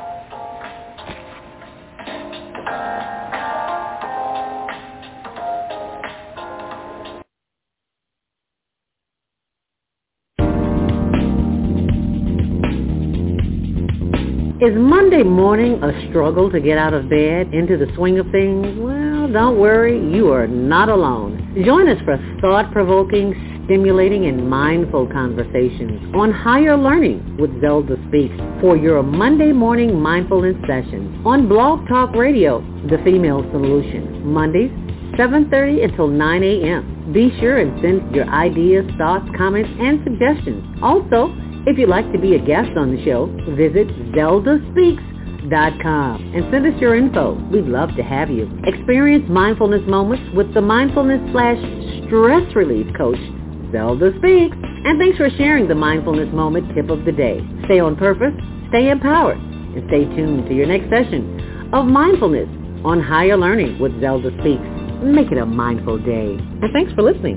Is Monday morning a struggle to get out of bed, into the swing of things? Well, don't worry, you are not alone. Join us for thought-provoking, stimulating, and mindful conversations on Higher Learning with Zelda Speaks for your Monday morning mindfulness session on Blog Talk Radio, The Female Solution, Mondays, seven thirty until nine a.m. Be sure and send your ideas, thoughts, comments, and suggestions. Also, if you'd like to be a guest on the show, visit zelda speaks dot com and send us your info. We'd love to have you. Experience mindfulness moments with the mindfulness slash stress relief coach, Zelda Speaks. And thanks for sharing the mindfulness moment tip of the day. Stay on purpose, stay empowered, and stay tuned to your next session of mindfulness on Higher Learning with Zelda Speaks. Make it a mindful day. And thanks for listening.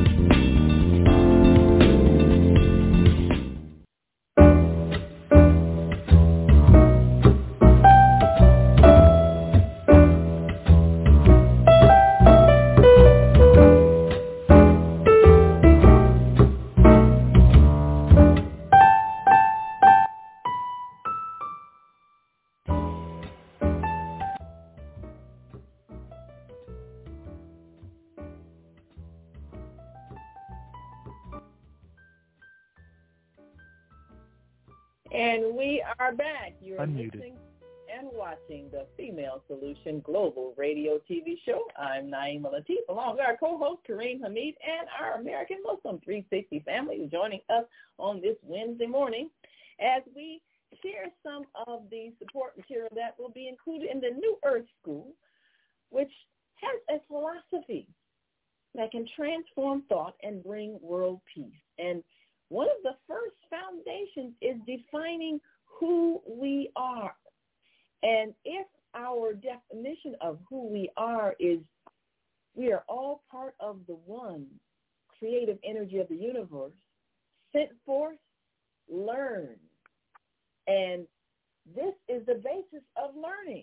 And we are back. You're Unmuted. listening and watching the Female Solution Global Radio T V Show. I'm Naima Latif, along with our co-host Kareem Hamid and our American Muslim three sixty family who's joining us on this Wednesday morning as we share some of the support material that will be included in the New Earth School, which has a philosophy that can transform thought and bring world peace. And one of the first foundations is defining who we are. And if our definition of who we are is we are all part of the one creative energy of the universe, sent forth, learn. And this is the basis of learning.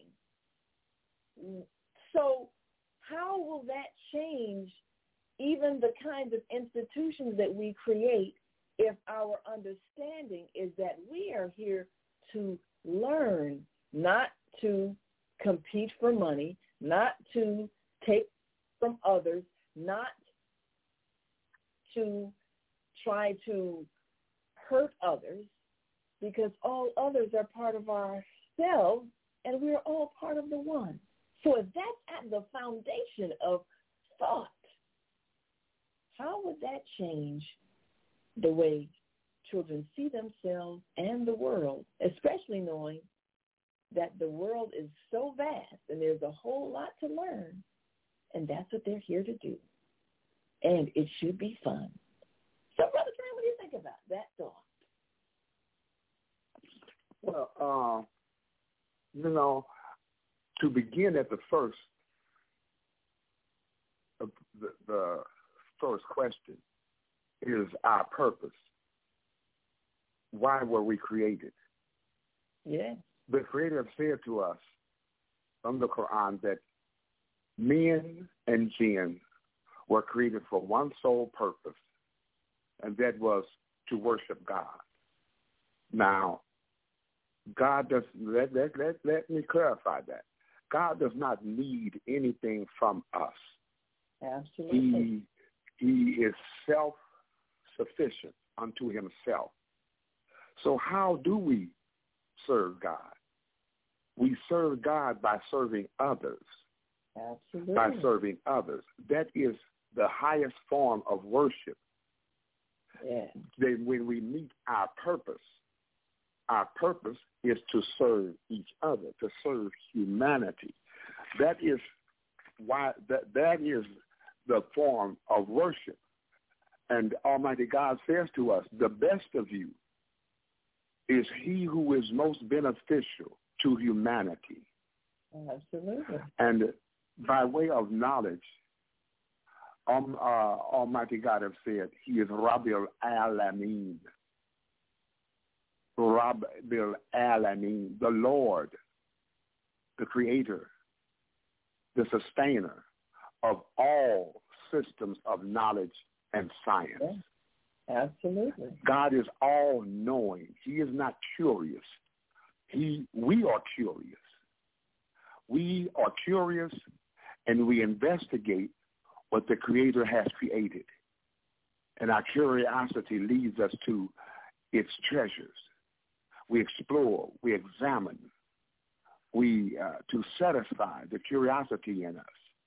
So how will that change even the kinds of institutions that we create if our understanding is that we are here to learn, not to compete for money, not to take from others, not to try to hurt others, because all others are part of ourselves and we're all part of the one. So if that's at the foundation of thought, how would that change the way children see themselves and the world, especially knowing that the world is so vast and there's a whole lot to learn, and that's what they're here to do. And it should be fun. So, Brother Trent, what do you think about that thought? Well, uh, you know, to begin at the first, uh, the, the first question is our purpose. Why were we created? Yeah. The Creator said to us from the Quran that men and jinn were created for one sole purpose, and that was to worship God. Now, God does, let, let, let, let me clarify that. God does not need anything from us. Absolutely. He, he is self-sufficient unto himself. So how do we serve God? We serve God by serving others. Absolutely. By serving others. That is the highest form of worship. Yeah. Then when we meet our purpose, our purpose is to serve each other, to serve humanity. That is why that, that is the form of worship. And Almighty God says to us, the best of you is he who is most beneficial to humanity. Absolutely. And by way of knowledge, um, uh, Almighty God has said he is Rabbil Alameen. Rabbil Alameen, the Lord, the creator, the sustainer of all systems of knowledge and science. Yeah, absolutely. God is all-knowing. He is not curious. He, we are curious. We are curious, and we investigate what the Creator has created. And our curiosity leads us to its treasures. We explore, we examine, we uh, to satisfy the curiosity in us.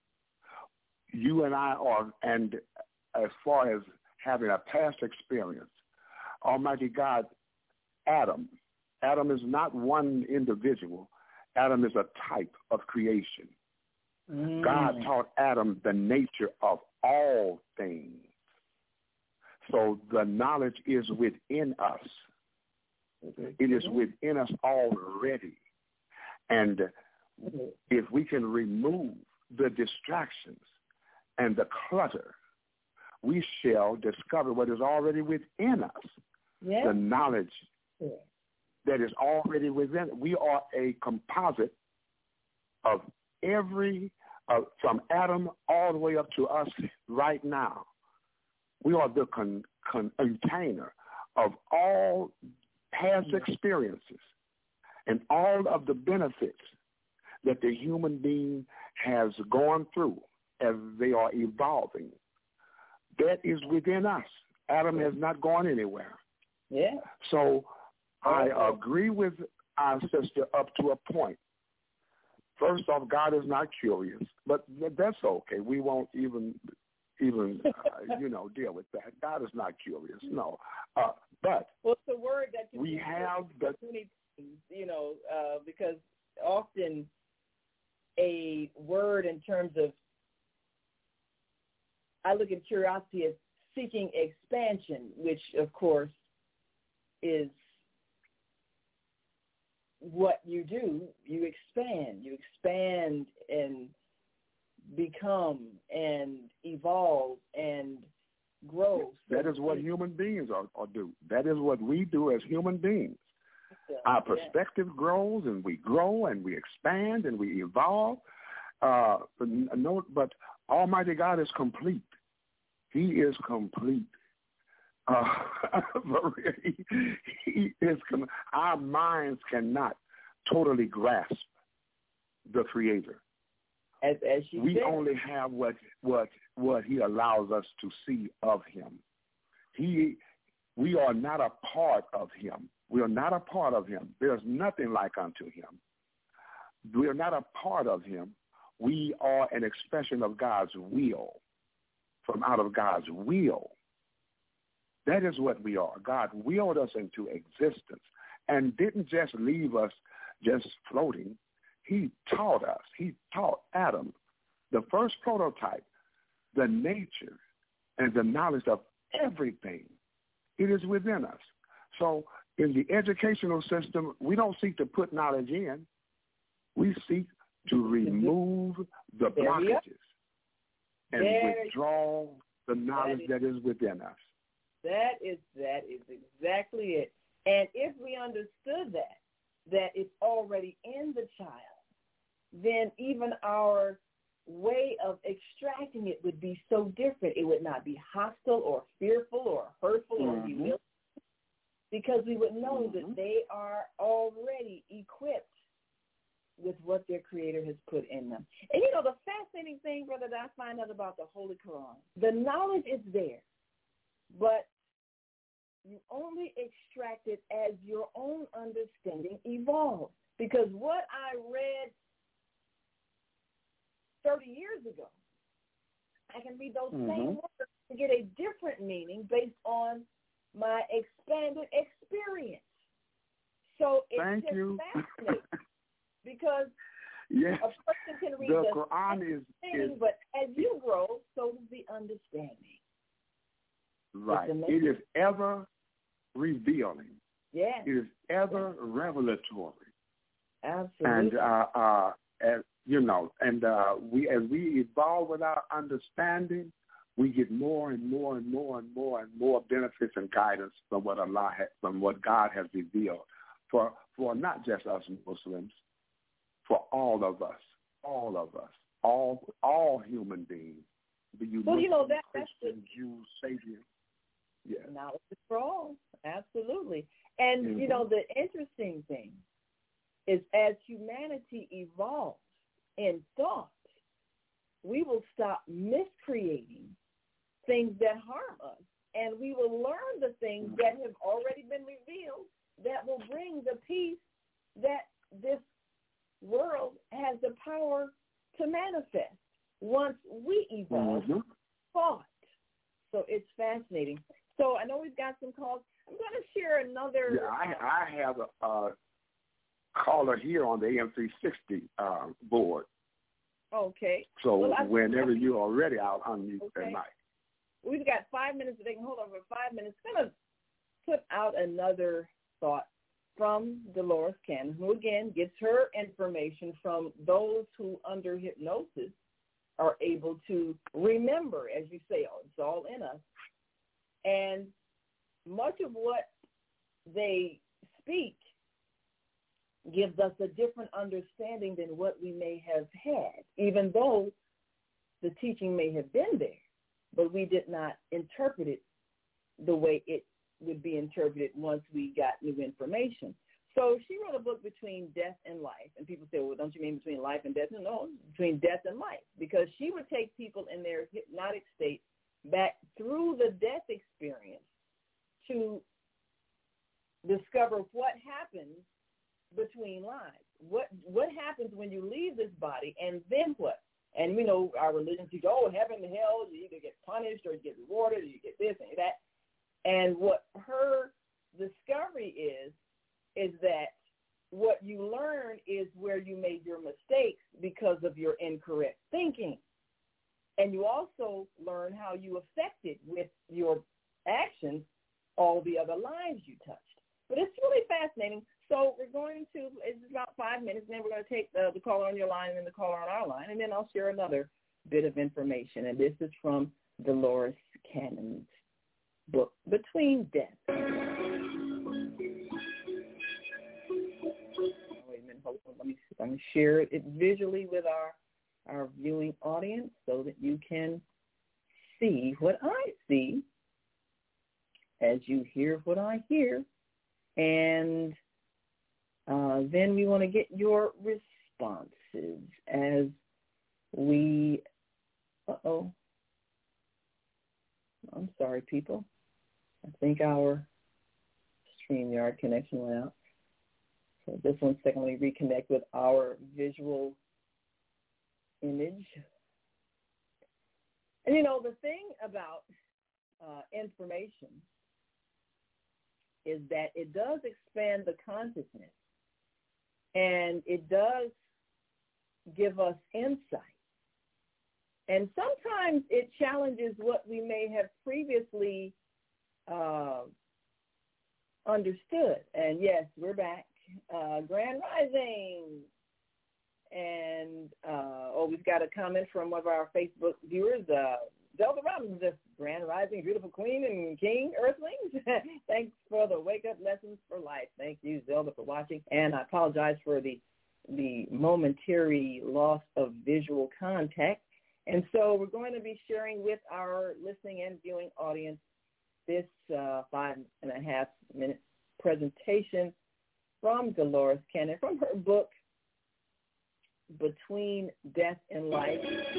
You and I are, and as far as having a past experience, Almighty God, Adam, Adam is not one individual. Adam is a type of creation. Mm. God taught Adam the nature of all things. So the knowledge is within us. It is within us already. And if we can remove the distractions and the clutter, we shall discover what is already within us, yeah. the knowledge yeah. that is already within. We are a composite of every, uh, from Adam all the way up to us right now. We are the con- con- container of all past experiences and all of the benefits that the human being has gone through as they are evolving. That is within us. Adam has not gone anywhere. Yeah. So I agree with our sister up to a point. First off, God is not curious, but that's okay. We won't even, even uh, you know, deal with that. God is not curious, no. Uh, but well, it's a word that can we be have the, you know, uh, because often a word in terms of I look at curiosity as seeking expansion, which, of course, is what you do. You expand. You expand and become and evolve and grow. That is what human beings are, are do. That is what we do as human beings. Our perspective yeah. grows, and we grow, and we expand, and we evolve. Uh, no, but Almighty God is complete. He is complete. Uh, he, he is. Our minds cannot totally grasp the Creator. As, as she we did. only have what what what He allows us to see of Him. He, we are not a part of Him. We are not a part of Him. There's nothing like unto Him. We are not a part of Him. We are an expression of God's will, from out of God's will. That is what we are. God willed us into existence and didn't just leave us just floating. He taught us. He taught Adam, the first prototype, the nature and the knowledge of everything. It is within us. So in the educational system, we don't seek to put knowledge in. We seek to remove the blockages and there withdraw the knowledge that is, that is within us. That is that is exactly it. And if we understood that, that it's already in the child, then even our way of extracting it would be so different. It would not be hostile or fearful or hurtful mm-hmm. or humiliating, because we would know mm-hmm. that they are already equipped with what their Creator has put in them. And you know, the fascinating thing, brother, that I find out about the Holy Quran, the knowledge is there, but you only extract it as your own understanding evolves. Because what I read thirty years ago, I can read those mm-hmm. same words to get a different meaning based on my expanded experience. So it's Thank just you. fascinating. Because yes. a person can read the, the Quran same is, thing, is, but as you grow, so does the understanding. Right. It is ever revealing. Yeah. It is ever yeah. revelatory. Absolutely. And, uh, uh, as, you know, and uh, we as we evolve with our understanding, we get more and more and more and more and more benefits and guidance from what Allah has, from what God has revealed for for not just us Muslims, for all of us, all of us, all all human beings. Be you well, Muslim, you know that Christian, that's Jew, Sabian. Yeah. Knowledge is for all. Absolutely. And mm-hmm. you know the interesting thing is, as humanity evolves in thought, we will stop miscreating things that harm us, and we will learn the things mm-hmm. that have already been revealed that will bring the peace that this world has the power to manifest once we evolve mm-hmm. thought. So it's fascinating. So I know we've got some calls. I'm going to share another. Yeah, I, I have a, a caller here on the A M three sixty uh, board. Okay. So well, whenever you're all ready, I'll unmute okay. the mic. We've got five minutes. They can hold on for five minutes. I'm going to put out another thought from Dolores Cannon, who, again, gets her information from those who, under hypnosis, are able to remember, as you say, oh, it's all in us. And much of what they speak gives us a different understanding than what we may have had, even though the teaching may have been there, but we did not interpret it the way it would be interpreted once we got new information. So she wrote a book, Between Death and Life, and people say, well, don't you mean between life and death? No, between death and life, because she would take people in their hypnotic state back through the death experience to discover what happens between lives. What what happens when you leave this body, and then what? And we know our religion teaches, oh, heaven and hell, you either get punished or you get rewarded or you get this and that. And what her discovery is, is that what you learn is where you made your mistakes because of your incorrect thinking. And you also learn how you affected with your actions all the other lives you touched. But it's really fascinating. So we're going to, it's about five minutes, and then we're going to take the, the caller on your line and then the caller on our line, and then I'll share another bit of information. And this is from Dolores Cannon's book, Between Death. Oh, wait a minute, hold on. Let me, let me share it visually with our, our viewing audience so that you can see what I see as you hear what I hear. And uh, then we want to get your responses as we, uh-oh, I'm sorry, people. I think our StreamYard connection went out. So just one second, let me reconnect with our visual image. And, you know, the thing about uh, information is that it does expand the consciousness, and it does give us insight. And sometimes it challenges what we may have previously uh, understood. And yes, we're back. Uh, Grand Rising. And, uh, oh, we've got a comment from one of our Facebook viewers, uh, Zelda Robbins, Grand Rising, beautiful queen and king, earthlings. Thanks for the wake-up lessons for life. Thank you, Zelda, for watching. And I apologize for the the momentary loss of visual contact. And so we're going to be sharing with our listening and viewing audience this uh, five and a half minute presentation from Dolores Cannon, from her book, Between Death and Life,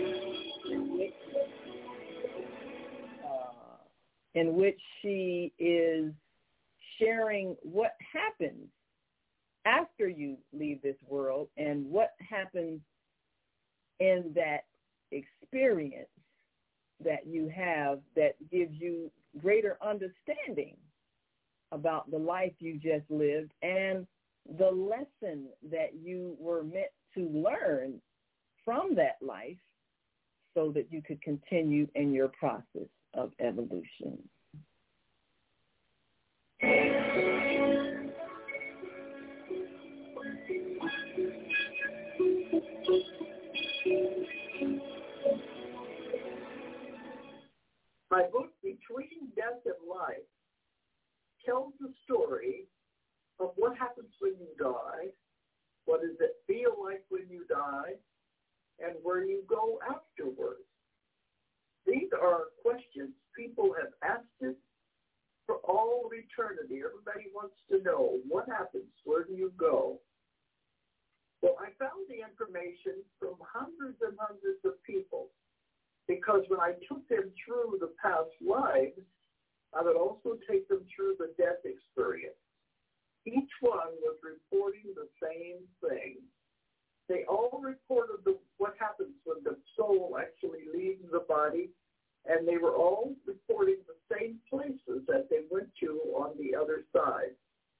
uh, in which she is sharing what happens after you leave this world and what happens in that experience that you have that gives you greater understanding about the life you just lived and the lesson that you were meant to learn from that life so that you could continue in your process of evolution. My book, Between Death and Life, tells the story of what happens when you die, what does it feel like when you die, and where you go afterwards. These are questions people have asked it for all of eternity. Everybody wants to know, what happens? Where do you go? Well, I found the information from hundreds and hundreds of people, because when I took them through the past lives, I would also take them through the death experience. Each one was reporting the same thing. They all reported the, what happens when the soul actually leaves the body, and they were all reporting the same places that they went to on the other side.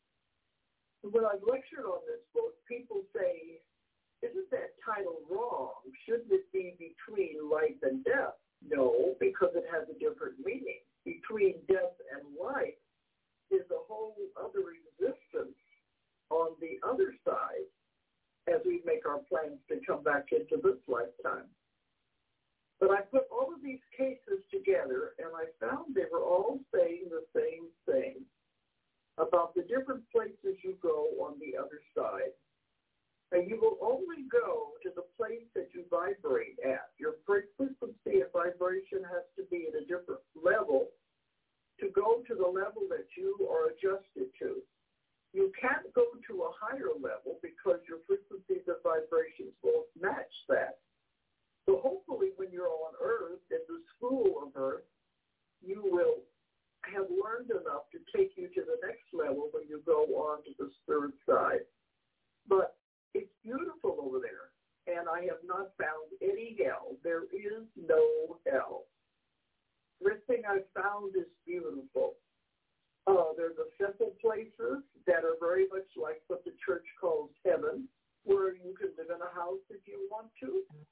When I've lectured on this book, people say, isn't that title wrong? Shouldn't it be Between Life and Death? No, because it has a different meaning. Between death and life is a whole other existence on the other side as we make our plans to come back into this lifetime. But I put all of these cases together, and I found they were all saying the same thing about the different places you go on the other side. And you will only go to the place that you vibrate at. Your frequency and vibration has to be at a different level to go to the level that you are adjusted to. You can't go to a higher level because your frequencies and vibrations won't match that. So hopefully when you're on Earth, in the school of Earth, you will have learned enough to take you to the next level when you go on to the spirit side. But it's beautiful over there, and I have not found any hell. There is no hell. Everything I've found is beautiful. Uh, there's the simple places that are very much like what the church calls heaven, where you can live in a house if you want to.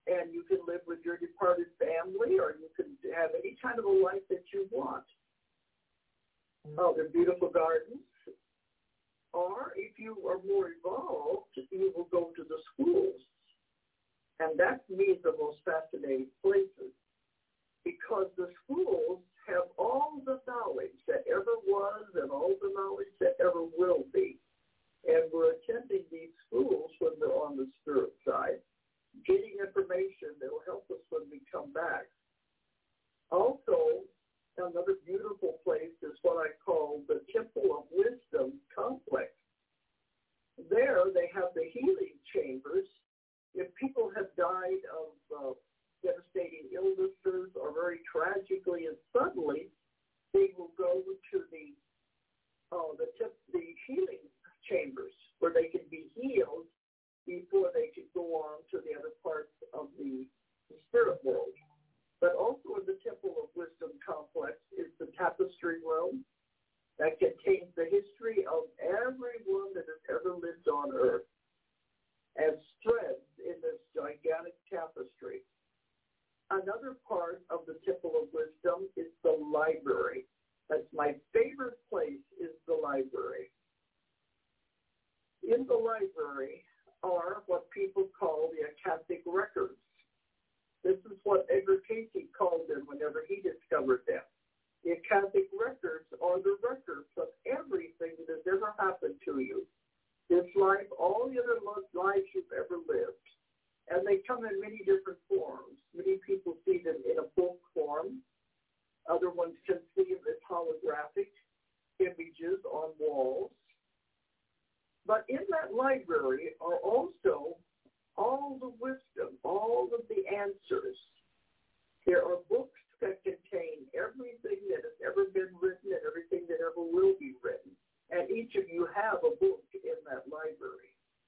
and you can live with your departed family, or you can have any kind of a life that you want. Oh, they're beautiful gardens. Or if you are more evolved, you will go to the schools. And that's, me, the most fascinating places, because the schools have all the knowledge that ever was and all the knowledge that ever will be. And we're attending these schools when they're on the spirit side, getting information that will help us when we come back. Also, another beautiful place is what I call the Temple of Wisdom Complex. There they have the healing chambers. If people have died of uh, devastating illnesses or very tragically and suddenly, they will go to the uh, the, tip, the healing chambers where they can be healed before they can go on to the other parts of the, the spirit world. But also in the Temple of Wisdom Complex is the tapestry room that contains the history of everyone that has ever lived on earth as threads in this gigantic tapestry. Another part of the Temple of Wisdom is the library. That's my favorite place, is the library. In the library are what people call the Akashic records. This is what Edgar Cayce called them whenever he discovered them. The Akashic records are the records of everything that has ever happened to you. This life, all the other lives you've ever lived. And they come in many different forms. Many people see them in a book form. Other ones can see them as holographic images on walls. But in that library are also all the wisdom, all of the answers. There are books that contain everything that has ever been written and everything that ever will be written. And each of you have a book in that library.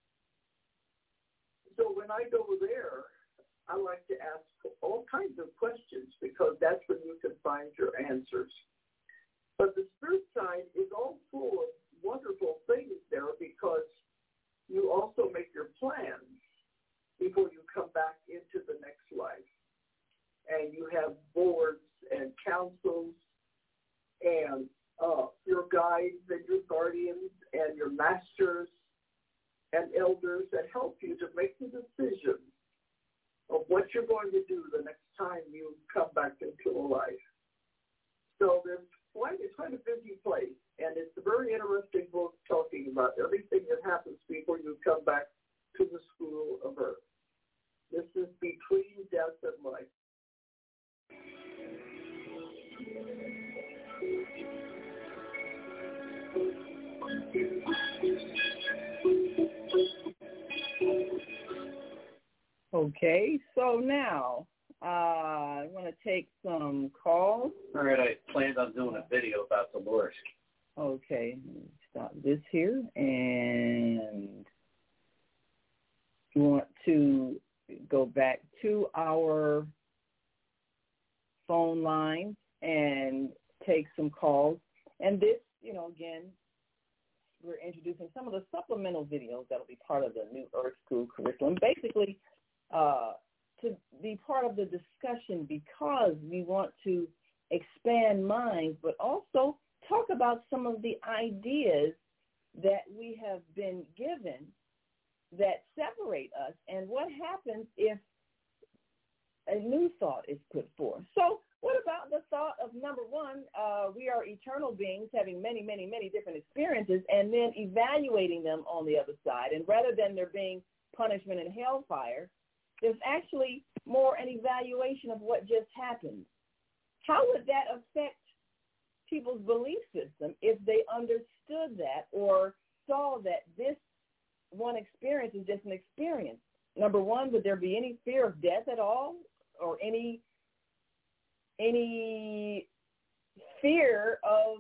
So when I go there, I like to ask all kinds of questions because that's when you can find your answers. But the spirit side is all full of wonderful things there because you also make your plans before you come back into the next life. And you have boards and councils and uh, your guides and your guardians and your masters and elders that help you to make the decision of what you're going to do the next time you come back into a life. So there's quite, it's quite a busy place, and it's a very interesting book talking about everything that happens before you come back to the school of earth. This is between death and life. Okay, so now uh, I want to take some calls. All right, I planned on doing a video about Dolores. Okay, stop this here, and you want to go back to our phone line and take some calls. And this, you know, again, we're introducing some of the supplemental videos that will be part of the New Earth School curriculum. Basically, uh, to be part of the discussion because we want to expand minds, but also talk about some of the ideas that we have been given that separate us and what happens if a new thought is put forth. So what about the thought of, number one, uh, we are eternal beings having many, many, many different experiences and then evaluating them on the other side. And rather than there being punishment and hellfire, there's actually more an evaluation of what just happened. How would that affect people's belief system if they understood that or saw that this one experience is just an experience? Number one, would there be any fear of death at all or any any fear of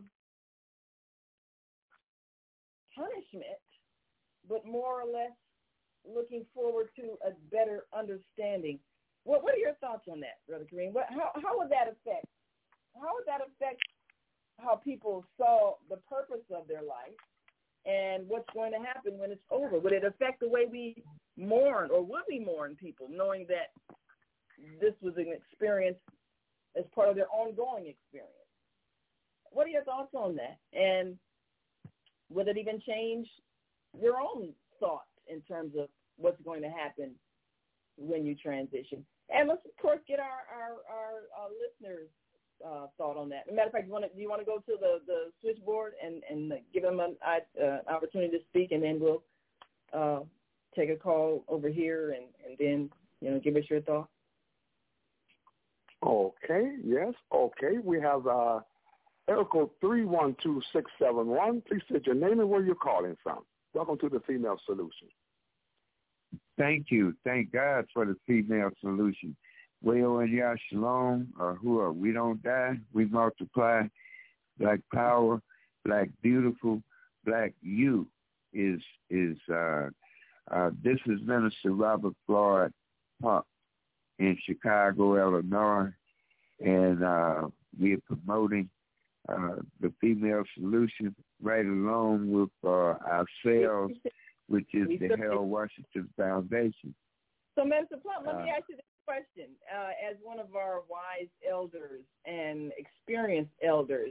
punishment, but more or less looking forward to a better understanding? What What are your thoughts on that, Brother Kareem? What, how how would that affect? How would that affect how people saw the purpose of their life and what's going to happen when it's over? Would it affect the way we mourn, or would we mourn people, knowing that this was an experience as part of their ongoing experience. What are your thoughts on that? And will it even change your own thoughts in terms of what's going to happen when you transition? And let's, of course, get our, our, our, our listeners' uh, thought on that. As a matter of fact, you want to, do you want to go to the, the switchboard and, and give them an uh, opportunity to speak, and then we'll uh, take a call over here and, and then, you know, give us your thoughts? Okay, yes, okay. We have uh, area code three one two, six seven one. Please state your name and where you're calling from. Welcome to the Female Solution. Thank you. Thank God for the Female Solution. Wayo and Yah Shalom, or who are we don't die, we multiply. Black power, black beautiful, black you is is uh, uh, this is Minister Robert Floyd Pump in Chicago, Illinois, and uh, we are promoting uh, the Female Solution right along with uh, ourselves, which is the Harold Washington Foundation. So, Mister Plump, let me Uh, ask you this question. Uh, as one of our wise elders and experienced elders,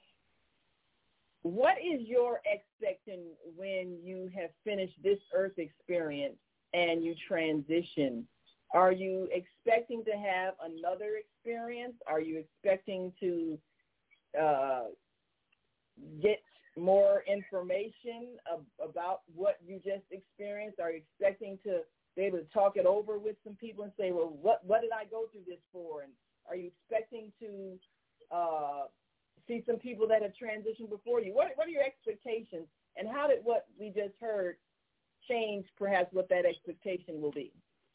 what is your expectation when you have finished this earth experience and you transition? Are you expecting to have another experience? Are you expecting to uh, get more information ab- about what you just experienced? Are you expecting to be able to talk it over with some people and say, well, what, what did I go through this for? And are you expecting to uh, see some people that have transitioned before you? What, what are your expectations? And how did what we just heard change perhaps what that expectation will be?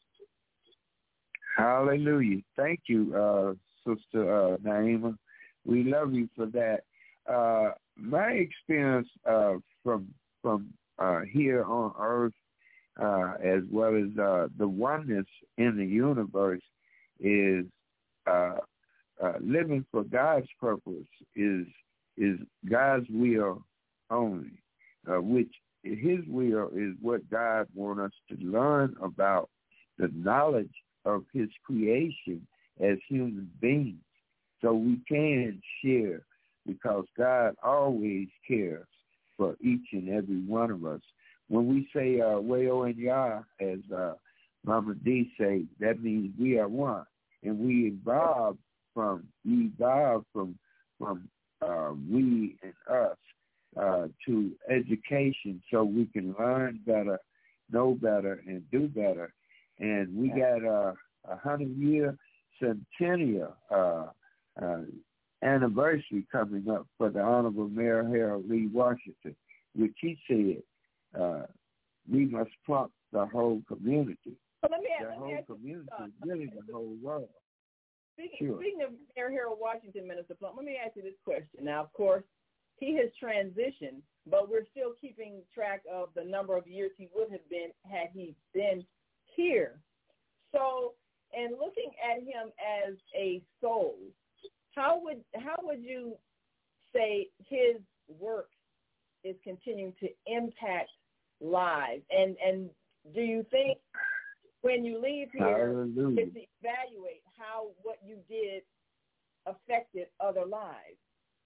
Hallelujah. Thank you, uh, Sister uh, Naima. We love you for that. Uh, my experience uh, from from uh, here on earth, uh, as well as uh, the oneness in the universe, is uh, uh, living for God's purpose, is is God's will only, uh, which His will is what God wants us to learn about the knowledge of His creation as human beings, so we can share, because God always cares for each and every one of us. When we say uh, Wayo and Yah, as uh, Mama D say, that means we are one, and we evolve from we evolve from from uh, we and us uh, to education, so we can learn better, know better, and do better. And we got a uh, hundred year centennial uh, uh, anniversary coming up for the Honorable Mayor Harold Lee Washington, which he said uh, we must plump the whole community. So let me ask, the let whole me ask community you, uh, is really the whole world. Speaking, Sure. speaking of Mayor Harold Washington, Minister Plump, let me ask you this question. Now, of course, he has transitioned, but we're still keeping track of the number of years he would have been had he been here. So, and looking at him as a soul, how would how would you say his work is continuing to impact lives? And and do you think when you leave here, Hallelujah. is to evaluate how what you did affected other lives?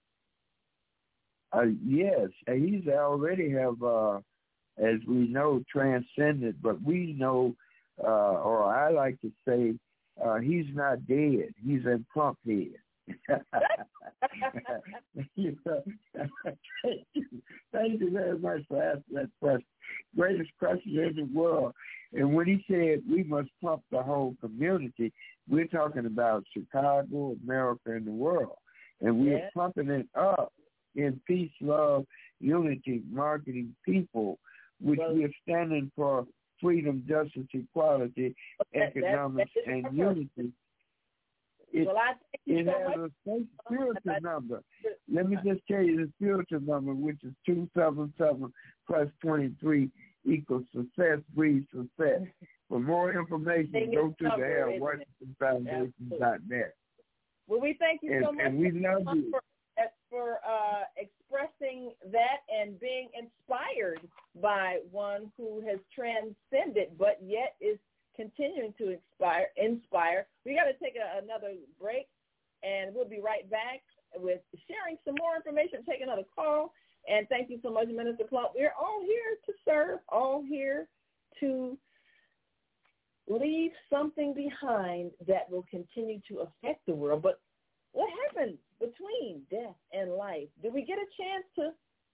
Uh, yes, uh, he's already have, uh, as we know, transcended, but we know, uh, or I like to say, uh, he's not dead. He's in plump head. You know, thank you very much for asking that question. Greatest question in the world. And when he said we must plump the whole community, we're talking about Chicago, America, and the world. And we're Yeah. pumping it up in peace, love, unity, marketing people, which Well- we're standing for freedom, justice, equality, That- that- economics, that is and our unity. It, Well, I thank you it so has much. a spiritual number. Let me just tell you the spiritual number, which is two seven seven plus twenty-three equals success breeds success. For more information, Thank go you, to the number, Harold isn't Washington Foundation dot net. Well, we thank you And, so much and we love for, you. for uh, expressing that and being inspired by one who has transcended but yet is continuing to inspire. inspire. We got to take a, another break, and we'll be right back with sharing some more information, take another call. And thank you so much, Minister Plump. We're all here to serve, all here to leave something behind that will continue to affect the world. But what happens between death and life? Do we get a chance to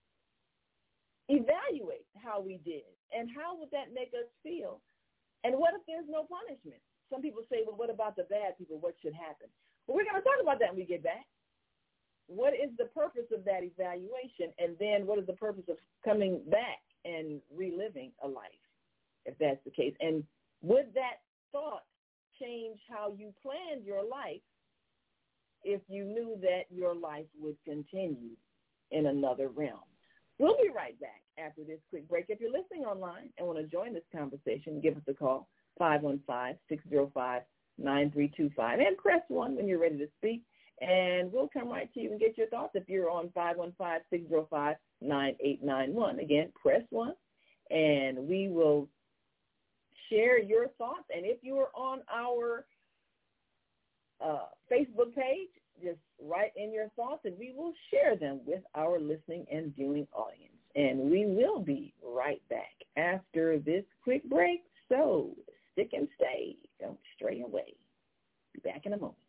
evaluate how we did? And how would that make us feel? And what if there's no punishment? Some people say, well, what about the bad people? What should happen? Well, we're going to talk about that when we get back. What is the purpose of that evaluation? And then what is the purpose of coming back and reliving a life, if that's the case? And would that thought change how you planned your life if you knew that your life would continue in another realm? We'll be right back after this quick break. If you're listening online and want to join this conversation, give us a call, five one five, six zero five, nine three two five, and press one when you're ready to speak, and we'll come right to you and get your thoughts if you're on five one five, six zero five, nine eight nine one. Again, press one, and we will share your thoughts. And if you are on our uh, Facebook page, just write in your thoughts, and we will share them with our listening and viewing audience. And we will be right back after this quick break. So stick and stay. Don't stray away. Be back in a moment.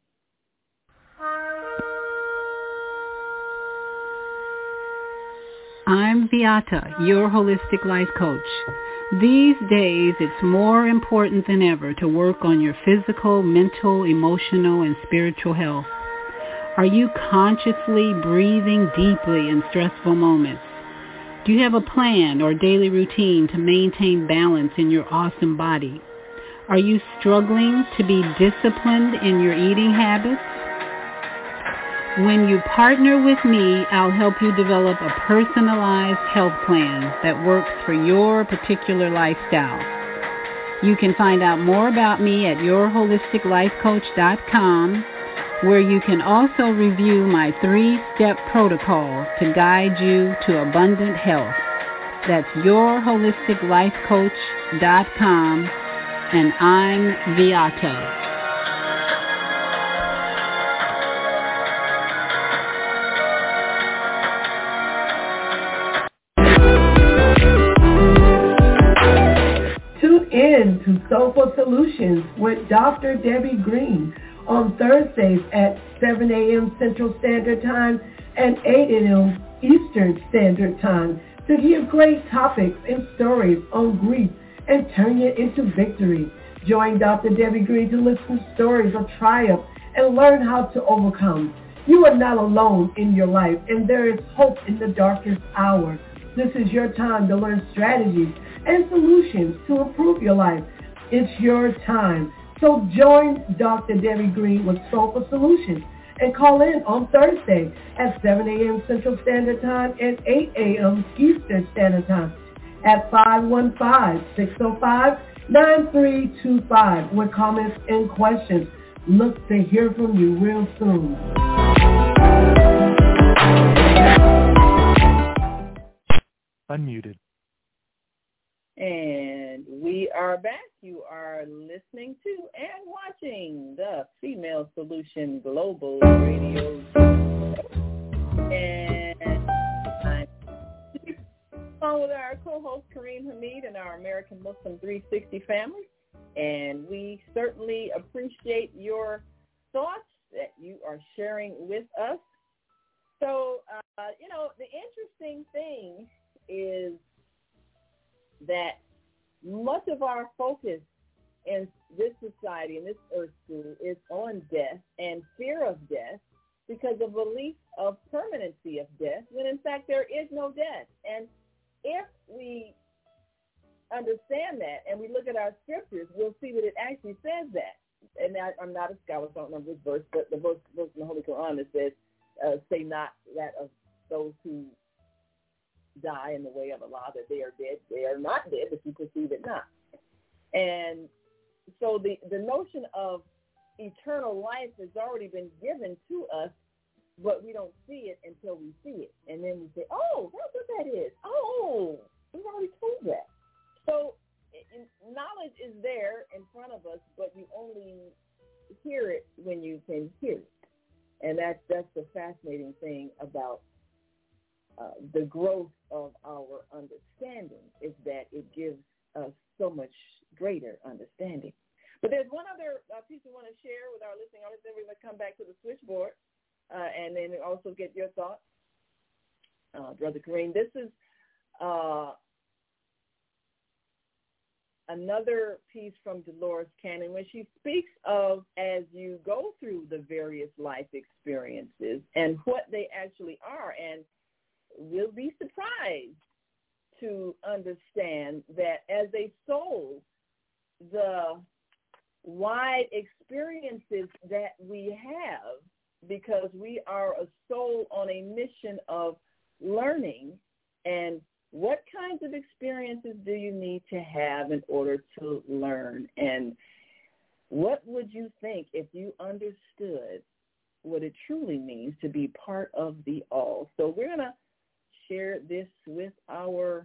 I'm Beata, your holistic life coach. These days, it's more important than ever to work on your physical, mental, emotional, and spiritual health. Are you consciously breathing deeply in stressful moments? Do you have a plan or daily routine to maintain balance in your awesome body? Are you struggling to be disciplined in your eating habits? When you partner with me, I'll help you develop a personalized health plan that works for your particular lifestyle. You can find out more about me at your holistic life coach dot com, where you can also review my three-step protocol to guide you to abundant health. That's your holistic life coach dot com, and I'm Beata. Tune in to Soulful Solutions with Doctor Debbie Green on Thursdays at seven a.m. Central Standard Time and eight a.m. Eastern Standard Time to hear great topics and stories on grief and turn it into victory. Join Doctor Debbie Green to listen to stories of triumph and learn how to overcome. You are not alone in your life, and there is hope in the darkest hour. This is your time to learn strategies and solutions to improve your life. It's your time. So join Doctor Debbie Green with Soulful Solutions and call in on Thursday at seven a.m. Central Standard Time and eight a.m. Eastern Standard Time at five one five, six zero five, nine three two five with comments and questions. Look to hear from you real soon. Unmuted. And we are back. You are listening to and watching the Female Solution Global Radio Show. And I'm on with our co-host Kareem Hamid and our American Muslim three sixty family. And we certainly appreciate your thoughts that you are sharing with us. So, uh, you know, the interesting thing is that much of our focus in this society, in this earth school, is on death and fear of death because of belief of permanency of death, when in fact there is no death. And if we understand that and we look at our scriptures, we'll see that it actually says that. And I, I'm not a scholar, so I don't remember this verse, but the verse, verse in the Holy Quran that says, uh, say not that of those who die in the way of Allah, that they are dead. They are not dead, but you perceive it not. And so the, the notion of eternal life has already been given to us, but we don't see it until we see it. And then we say, oh, that's what that is. Oh, we've already told that. So knowledge is there in front of us, but you only hear it when you can hear it. And that's, that's the fascinating thing about uh, the growth of our understanding, is that it gives us so much greater understanding. But there's one other uh, piece we want to share with our listening audience, then we're going to come back to the switchboard uh, and then also get your thoughts, uh, Brother Kareem. This is uh, another piece from Dolores Cannon when she speaks of, as you go through the various life experiences and what they actually are, and we'll be surprised to understand that as a soul, the wide experiences that we have, because we are a soul on a mission of learning, and what kinds of experiences do you need to have in order to learn? And what would you think if you understood what it truly means to be part of the all? So we're going to share this with our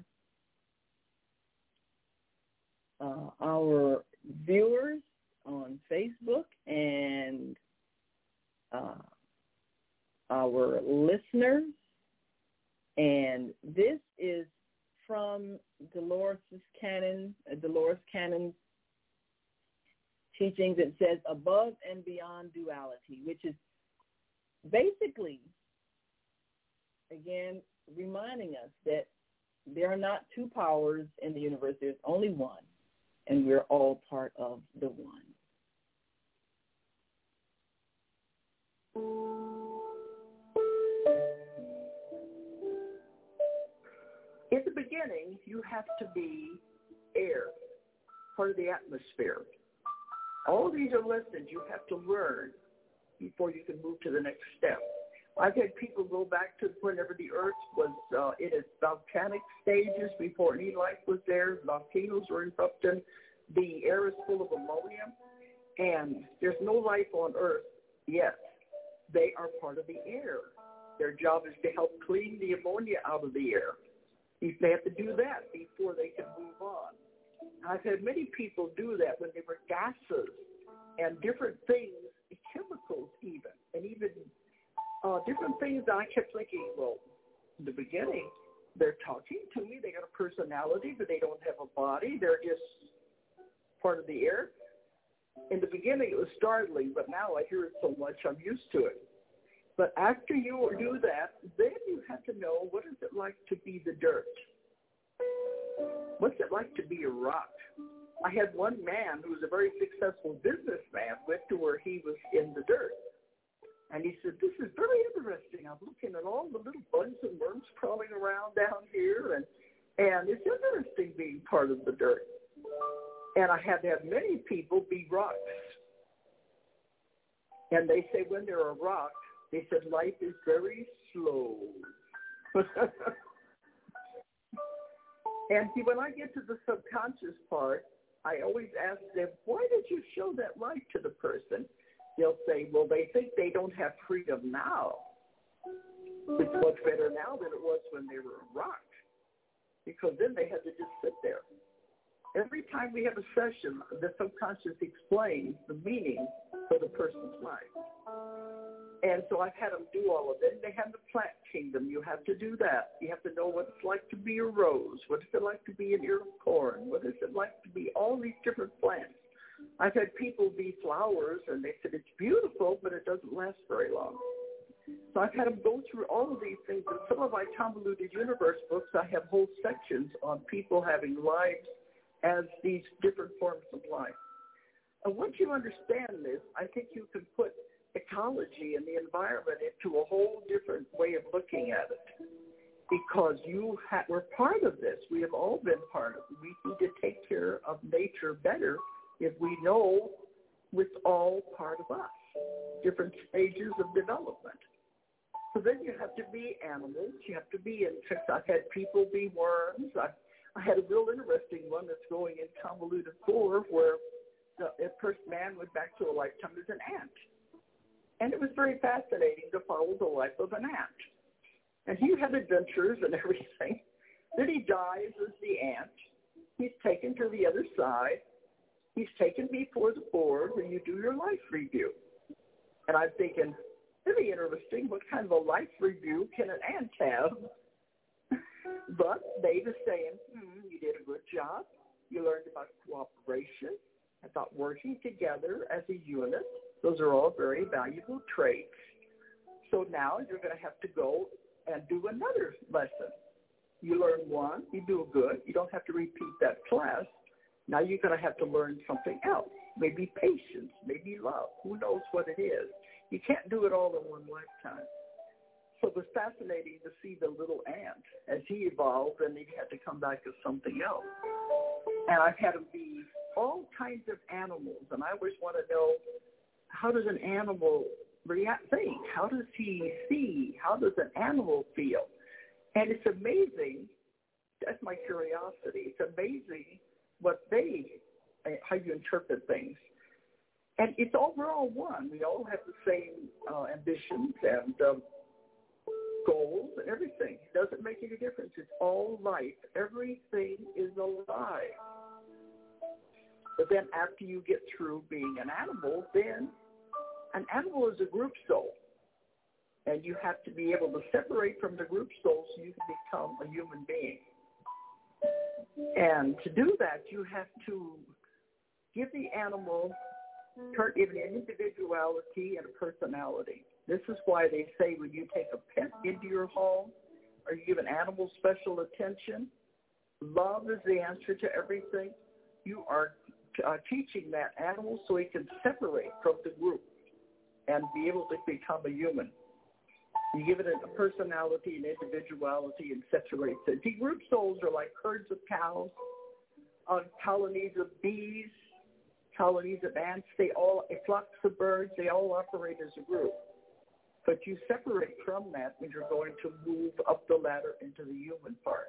uh, our viewers on Facebook and uh, our listeners. And this is from Dolores Cannon, uh, Dolores Cannon's teachings. It says, above and beyond duality, which is basically, again, reminding us that there are not two powers in the universe. There's only one, and we're all part of the one. In the beginning, you have to be air, part of the atmosphere. All these are lessons you have to learn before you can move to the next step. I've had people go back to whenever the earth was uh, in its volcanic stages, before any life was there. Volcanoes were erupting. The air is full of ammonia, and there's no life on earth yet. They are part of the air. Their job is to help clean the ammonia out of the air. They have to do that before they can move on. I've had many people do that when they were gases and different things, chemicals even, and even uh, different things that I kept thinking, well, in the beginning, they're talking to me. They got a personality, but they don't have a body. They're just part of the air. In the beginning, it was startling, but now I hear it so much, I'm used to it. But after you do that, then you have to know, what is it like to be the dirt? What's it like to be a rock? I had one man who was a very successful businessman, went to where he was in the dirt. And he said, this is very interesting. I'm looking at all the little bugs and worms crawling around down here, and, and it's interesting being part of the dirt. And I have had many people be rocks. And they say when they're a rock, they said life is very slow. And see, when I get to the subconscious part, I always ask them, why did you show that light to the person? They'll say, well, they think they don't have freedom now. It's much better now than it was when they were a rock, because then they had to just sit there. Every time we have a session, the subconscious explains the meaning for the person's life. And so I've had them do all of it. They have the plant kingdom. You have to do that. You have to know what it's like to be a rose. What is it like to be an ear of corn? What is it like to be all these different plants? I've had people be flowers, and they said it's beautiful, but it doesn't last very long. So I've had them go through all of these things. In some of my Convoluted Universe books, I have whole sections on people having lives as these different forms of life. And once you understand this, I think you can put ecology and the environment into a whole different way of looking at it, because you ha- we're part of this. We have all been part of it. We need to take care of nature better if we know it's all part of us, different stages of development. So then you have to be animals. You have to be insects. I've had people be worms. I've, I had a real interesting one that's going in Convoluted four, where the first man went back to a lifetime as an ant. And it was very fascinating to follow the life of an ant. And he had adventures and everything. Then he dies as the ant. He's taken to the other side. He's taken before the board where you do your life review. And I'm thinking, really interesting. What kind of a life review can an ant have? But Dave is saying, hmm, you did a good job. You learned about cooperation, about working together as a unit. Those are all very valuable traits. So now you're going to have to go and do another lesson. You learn one, you do good. You don't have to repeat that class. Now you're going to have to learn something else. Maybe patience, maybe love. Who knows what it is? You can't do it all in one lifetime. So it was fascinating to see the little ant as he evolved, and he had to come back as something else. And I've had him be all kinds of animals, and I always want to know, how does an animal react, think? How does he see? How does an animal feel? And it's amazing. That's my curiosity. It's amazing what they, how you interpret things. And it's all, we're all one. We all have the same uh, ambitions and um, goals and everything. It doesn't make any difference. It's all life. Everything is alive. But then after you get through being an animal, then an animal is a group soul. And you have to be able to separate from the group soul so you can become a human being. And to do that, you have to give the animal give an individuality and a personality. This is why they say when you take a pet into your home or you give an animal special attention, love is the answer to everything. You are uh, teaching that animal so he can separate from the group and be able to become a human. You give it a personality and individuality and separates it. The group souls are like herds of cows, uh, colonies of bees, colonies of ants. They all, flocks of birds, they all operate as a group. But you separate from that when you're going to move up the ladder into the human part.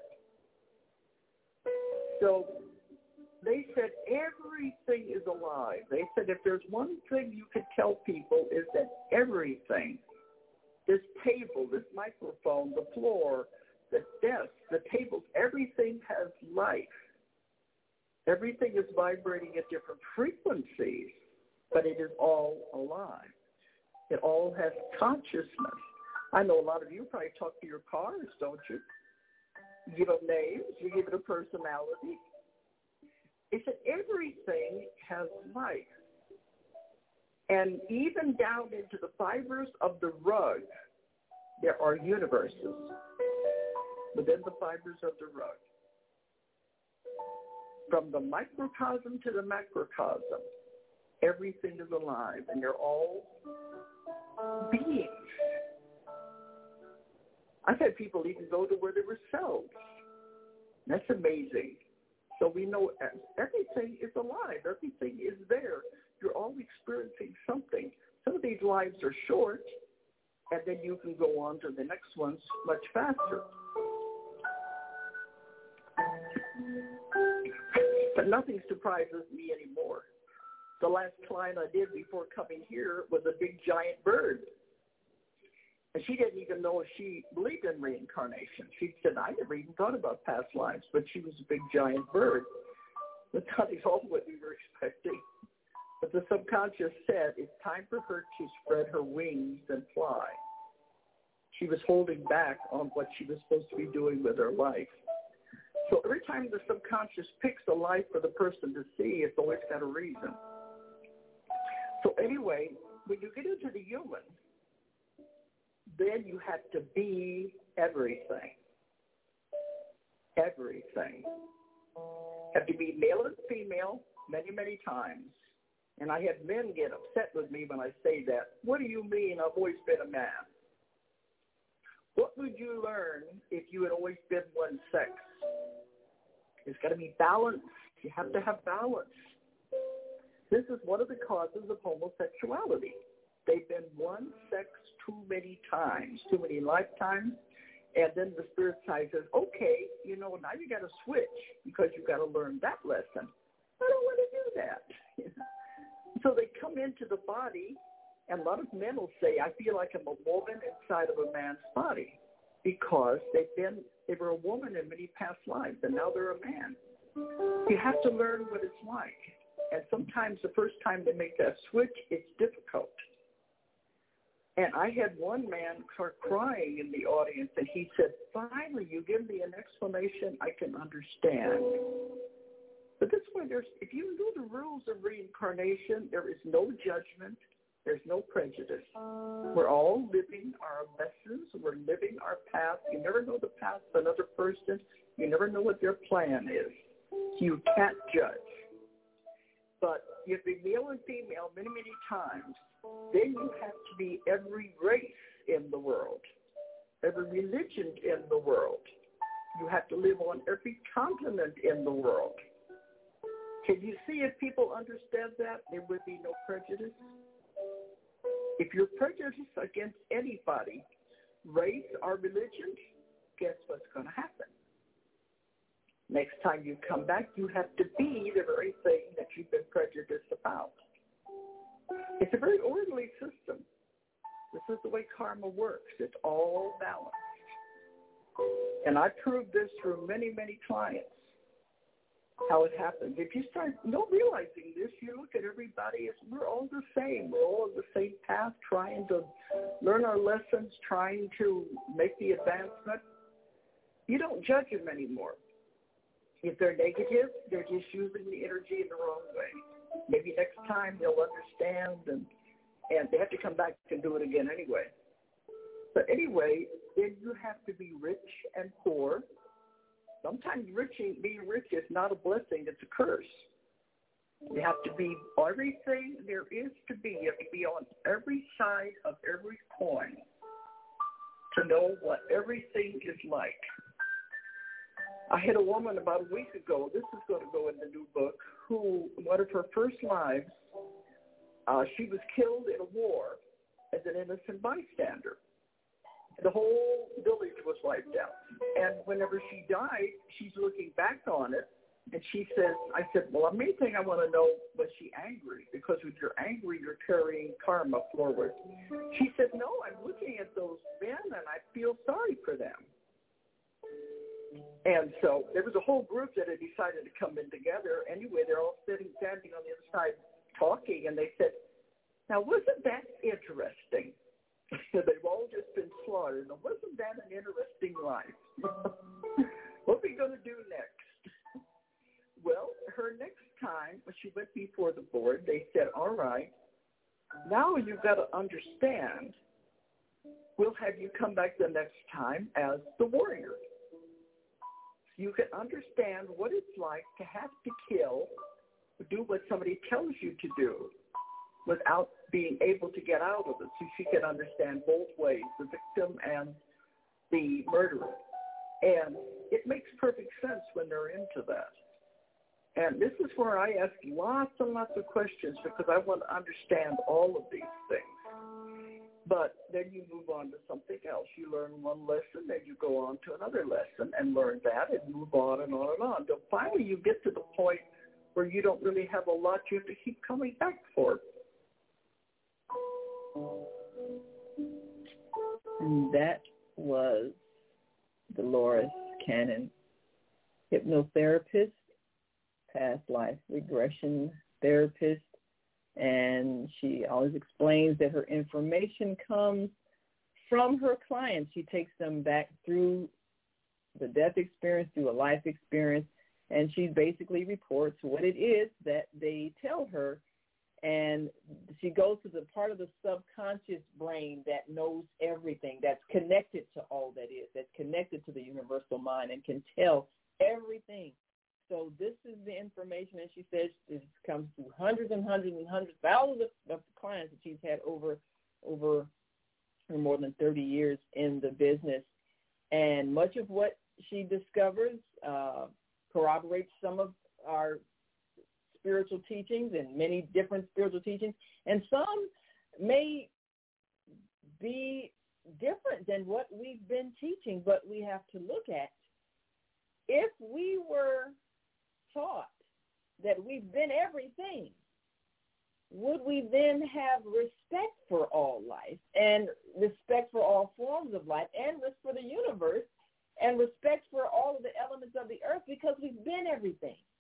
So they said everything is alive. They said if there's one thing you could tell people is that everything, this table, this microphone, the floor, the desk, the tables, everything has life. Everything is vibrating at different frequencies, but it is all alive. It all has consciousness. I know a lot of you probably talk to your cars, don't you? You give them names, you give it a personality. It's that everything has life. And even down into the fibers of the rug, there are universes within the fibers of the rug. From the microcosm to the macrocosm, everything is alive, and they're all beings. I've had people even go to where there were cells. That's amazing. So we know everything is alive. Everything is there. You're all experiencing something. Some of these lives are short, and then you can go on to the next ones much faster. But nothing surprises me anymore. The last client I did before coming here was a big giant bird. And she didn't even know if she believed in reincarnation. She said, I never even thought about past lives, but she was a big giant bird. That's not at all what we were expecting. But the subconscious said it's time for her to spread her wings and fly. She was holding back on what she was supposed to be doing with her life. So every time the subconscious picks a life for the person to see, it's always got a reason. So anyway, when you get into the human, then you have to be everything. Everything. Have to be male and female many, many times. And I have men get upset with me when I say that. What do you mean I've always been a man? What would you learn if you had always been one sex? It's got to be balance. You have to have balance. This is one of the causes of homosexuality. They've been one sex too many times, too many lifetimes, and then the spirit side says, okay, you know, now you got to switch because you got to learn that lesson. I don't want to do that. So they come into the body, and a lot of men will say, I feel like I'm a woman inside of a man's body because they've been, they were a woman in many past lives, and now they're a man. You have to learn what it's like. And sometimes the first time they make that switch, it's difficult. And I had one man start crying in the audience, and he said, finally, you give me an explanation I can understand. But this way, there's, if you know the rules of reincarnation, there is no judgment. There's no prejudice. We're all living our lessons. We're living our path. You never know the path of another person. You never know what their plan is. You can't judge. But you have to be male and female many, many times. Then you have to be every race in the world, every religion in the world. You have to live on every continent in the world. Can you see if people understand that, there would be no prejudice? If you're prejudiced against anybody, race or religion, guess what's going to happen? Next time you come back, you have to be the very thing that you've been prejudiced about. It's a very orderly system. This is the way karma works. It's all balanced. And I proved this through many, many clients, how it happens. If you start not realizing this, you look at everybody as we're all the same. We're all on the same path, trying to learn our lessons, trying to make the advancement. You don't judge them anymore. If they're negative, they're just using the energy in the wrong way. Maybe next time they'll understand, and, and they have to come back and do it again anyway. But anyway, then you have to be rich and poor. Sometimes rich, being rich is not a blessing, it's a curse. You have to be everything there is to be. You have to be on every side of every coin to know what everything is like. I had a woman about a week ago, this is going to go in the new book, who, one of her first lives, uh, she was killed in a war as an innocent bystander. The whole village was wiped out. And whenever she died, she's looking back on it, and she says, I said, well, the main thing I want to know, was she angry? Because when you're angry, you're carrying karma forward. She said, no, I'm looking at those men, and I feel sorry for them. And so there was a whole group that had decided to come in together. Anyway, they're all sitting, standing on the other side talking, and they said, now, wasn't that interesting? They've all just been slaughtered. Now, wasn't that an interesting life? What are we going to do next? Well, her next time, when she went before the board, they said, all right, now you've got to understand, we'll have you come back the next time as the warrior. You can understand what it's like to have to kill, do what somebody tells you to do without being able to get out of it. So she can understand both ways, the victim and the murderer. And it makes perfect sense when they're into that. And this is where I ask lots and lots of questions because I want to understand all of these things. But then you move on to something else. You learn one lesson, then you go on to another lesson and learn that and move on and on and on. Until finally you get to the point where you don't really have a lot you have to keep coming back for. And that was Dolores Cannon, hypnotherapist, past life regression therapist. And she always explains that her information comes from her clients. She takes them back through the death experience, through a life experience, and she basically reports what it is that they tell her. And she goes to the part of the subconscious brain that knows everything, that's connected to all that is, that's connected to the universal mind and can tell everything. So this is the information, and she says it comes through hundreds and hundreds and hundreds, thousands of, of clients that she's had over over more than thirty years in the business. And much of what she discovers uh, corroborates some of our spiritual teachings and many different spiritual teachings, and some may be different than what we've been teaching, but we have to look at. If we were taught that we've been everything, would we then have respect for all life and respect for all forms of life and respect for the universe and respect for all of the elements of the earth because we've been everything?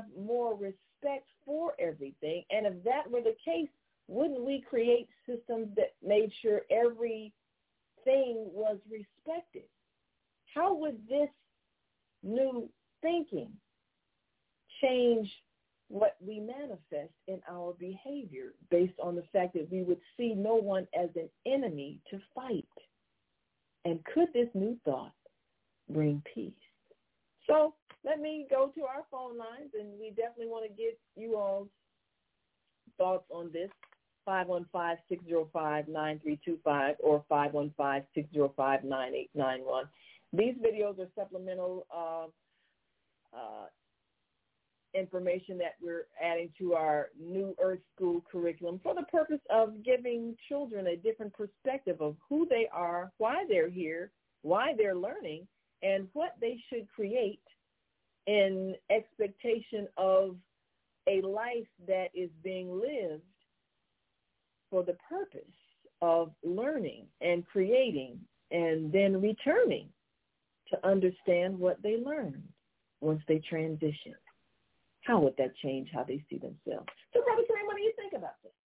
more respect for everything? And if that were the case, wouldn't we create systems that made sure everything was respected? How would this new thinking change what we manifest in our behavior based on the fact that we would see no one as an enemy to fight? And could this new thought bring peace? So let me go to our phone lines, and we definitely want to get you all's thoughts on this. five one five, six zero five, nine three two five or five one five, six zero five, nine eight nine one. These videos are supplemental uh, uh, information that we're adding to our New Earth School curriculum for the purpose of giving children a different perspective of who they are, why they're here, why they're learning, and what they should create in expectation of a life that is being lived for the purpose of learning and creating and then returning to understand what they learned once they transition. How would that change how they see themselves? So, Brother Kareem, what do you think about this?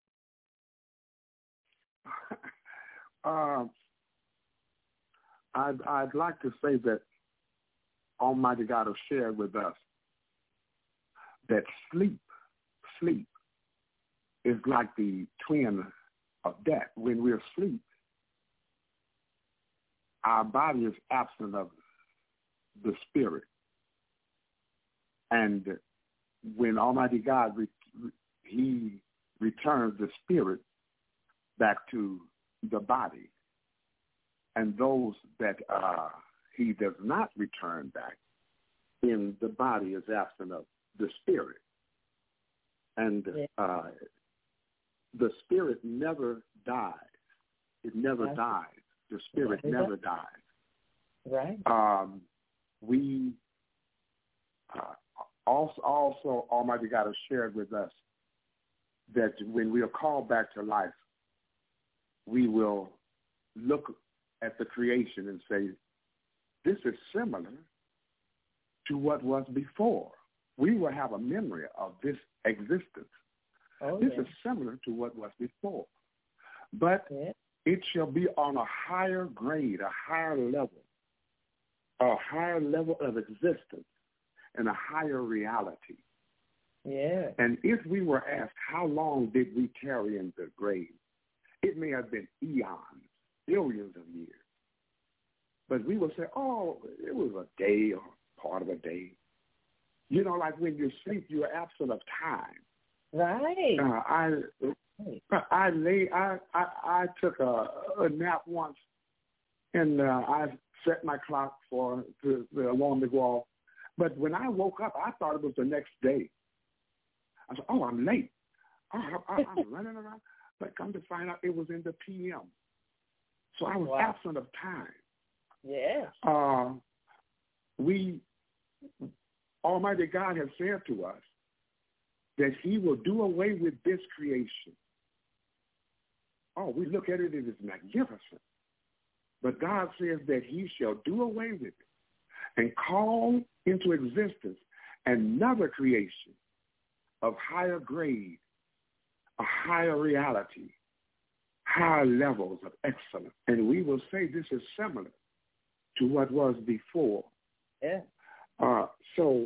Uh, I'd, I'd like to say that Almighty God has shared with us that sleep, sleep is like the twin of death. When we're asleep, our body is absent of the spirit. And when Almighty God, he returns the spirit back to the body. And those that uh, he does not return back, in the body is absent of the spirit. And uh, the spirit never dies. It never Right. dies. The spirit Right. never dies. Right. Um, we uh, also, also, Almighty God has shared with us that when we are called back to life, we will look at the creation and say, this is similar to what was before. We will have a memory of this existence. Oh, this yeah. is similar to what was before. But yeah. it shall be on a higher grade, a higher level, a higher level of existence, and a higher reality. Yeah. And if we were asked, how long did we tarry in the grave? It may have been eons, billions of years. But we will say, oh, it was a day or part of a day. You know, like when you sleep, you're absent of time. Right. Uh, I, I lay, I, I, I took a, a nap once, and uh, I set my clock for the, the alarm to go off. But when I woke up, I thought it was the next day. I said, oh, I'm late. Oh, I, I, I'm running around. But come to find out, it was in the P M. So I was wow. absent of time. Yeah. Uh, we, Almighty God has said to us that he will do away with this creation. Oh, we look at it as magnificent. But God says that he shall do away with it and call into existence another creation of higher grade, a higher reality, higher levels of excellence. And we will say this is similar to what was before. Yeah. Uh, so,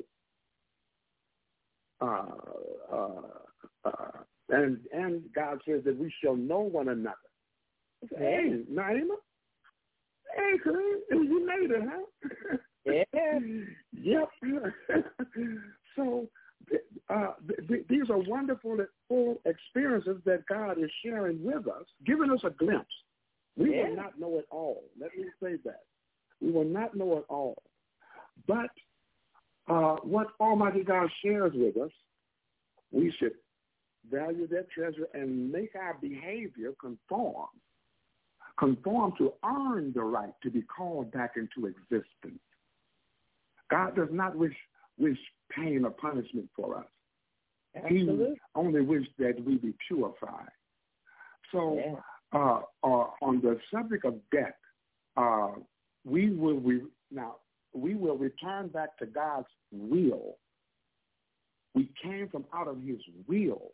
uh, uh, uh, and and God says that we shall know one another. Yeah. Hey, Naima. Hey, Kareem, you made it, huh? Yeah. Yep. So uh, th- th- these are wonderful full experiences that God is sharing with us, giving us a glimpse. We Yeah. will not know it all. Let me say that. We will not know it all. But uh, what Almighty God shares with us, we should value that treasure and make our behavior conform, conform to earn the right to be called back into existence. God does not wish wish pain or punishment for us. Absolutely. He only wishes that we be purified. So Yeah. uh, uh, on the subject of death, uh, we will re- now we will return back to God's will We came from out of his will.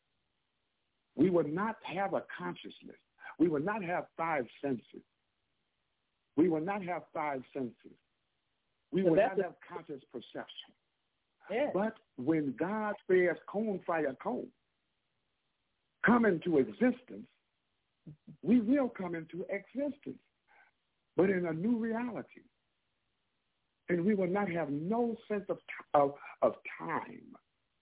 We would not have a consciousness. We would not have five senses. We would not have five senses. We So would that's not a- have conscious perception. Yeah. But when God says, "Cone fire cone," come into existence, we will come into existence, but in a new reality. And we will not have no sense of of, of time.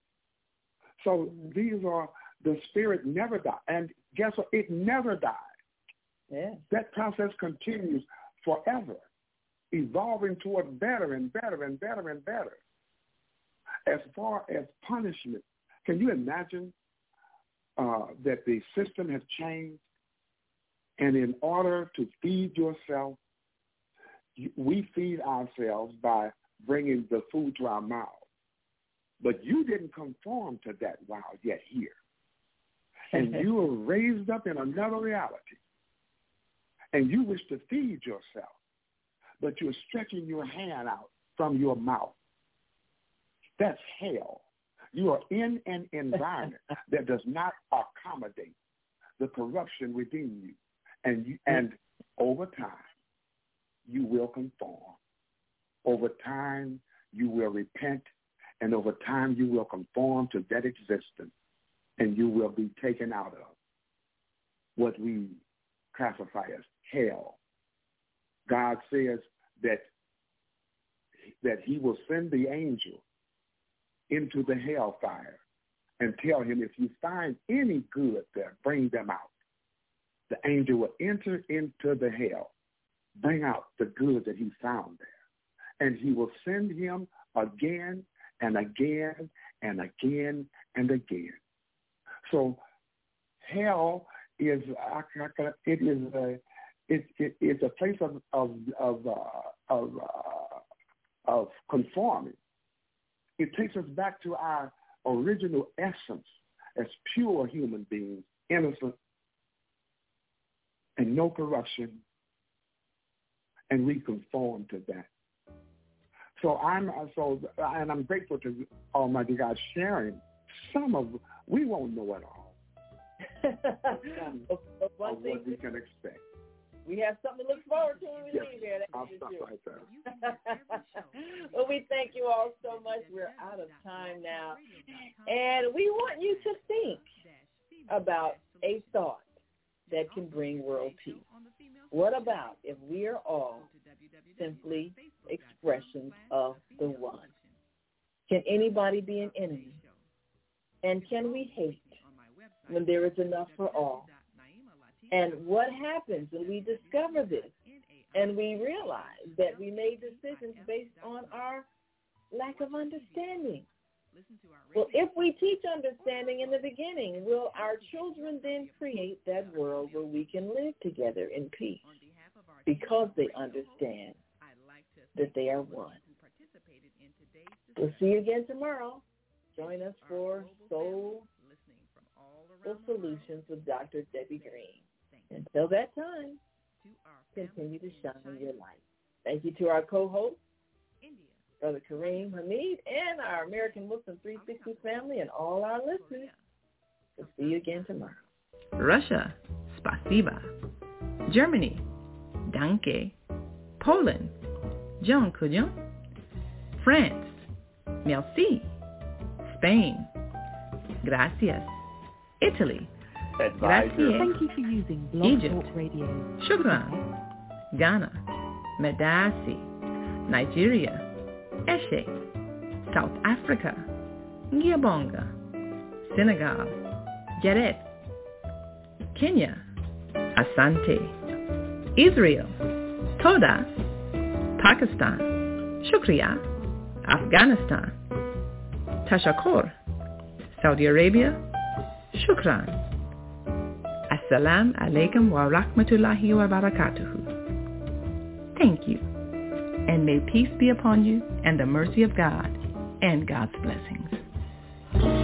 So these are, the spirit never died. And guess what? It never died. Yeah. That process continues forever, evolving toward better and better and better and better. As far as punishment, can you imagine uh, that the system has changed? And in order to feed yourself, you- we feed ourselves by bringing the food to our mouth. But you didn't conform to that while yet here. And you were raised up in another reality. And you wish to feed yourself, but you're stretching your hand out from your mouth. That's hell. You are in an environment that does not accommodate the corruption within you. And you, and over time, you will conform. Over time, you will repent. And over time, you will conform to that existence. And you will be taken out of what we classify as hell. God says that, that he will send the angel into the hellfire and tell him, if you find any good there, bring them out. The angel will enter into the hell, bring out the good that he found there. And he will send him again and again and again and again. So hell is, it is a, it, it, it's a place of, of, of, uh, of, uh, of conforming. It takes us back to our original essence as pure human beings, innocent, and no corruption, and we conform to that. So I'm so, and I'm grateful to Almighty God sharing some of. We won't know it all. Some But one of thing what we can expect. we have something to look forward to when we Yes, leave here. That's I'll for stop sure. right there. Well, we thank you all so much. We're out of time now. And we want you to think about a thought that can bring world peace. What about if we are all simply expressions of the one? Can anybody be an enemy? And can we hate when there is enough for all? And what happens when we discover this and we realize that we made decisions based on our lack of understanding? Well, if we teach understanding in the beginning, will our children then create that world where we can live together in peace because they understand that they are one? We'll see you again tomorrow. Join us for Soul Solutions with Doctor Debbie Green. Until that time, continue to shine your light. Thank you to our co-host, Brother Kareem Hamid, and our American Muslim three sixty family, and all our listeners. We'll see you again tomorrow. Russia, spasiba. Germany, danke. Poland, dziękuję. France, merci. Spain, gracias. Italy, grazie. Thank you for using Blog Egypt, Talk Radio. shukran. Ghana, medasi. Nigeria, eshe. South Africa, ngiyabonga. Senegal, geret. Kenya, asante. Israel, toda. Pakistan, shukriya. Afghanistan, tashakkur. Saudi Arabia, shukran. Assalamu alaikum wa rahmatullahi wa barakatuhu. Thank you, and may peace be upon you and the mercy of God and God's blessings.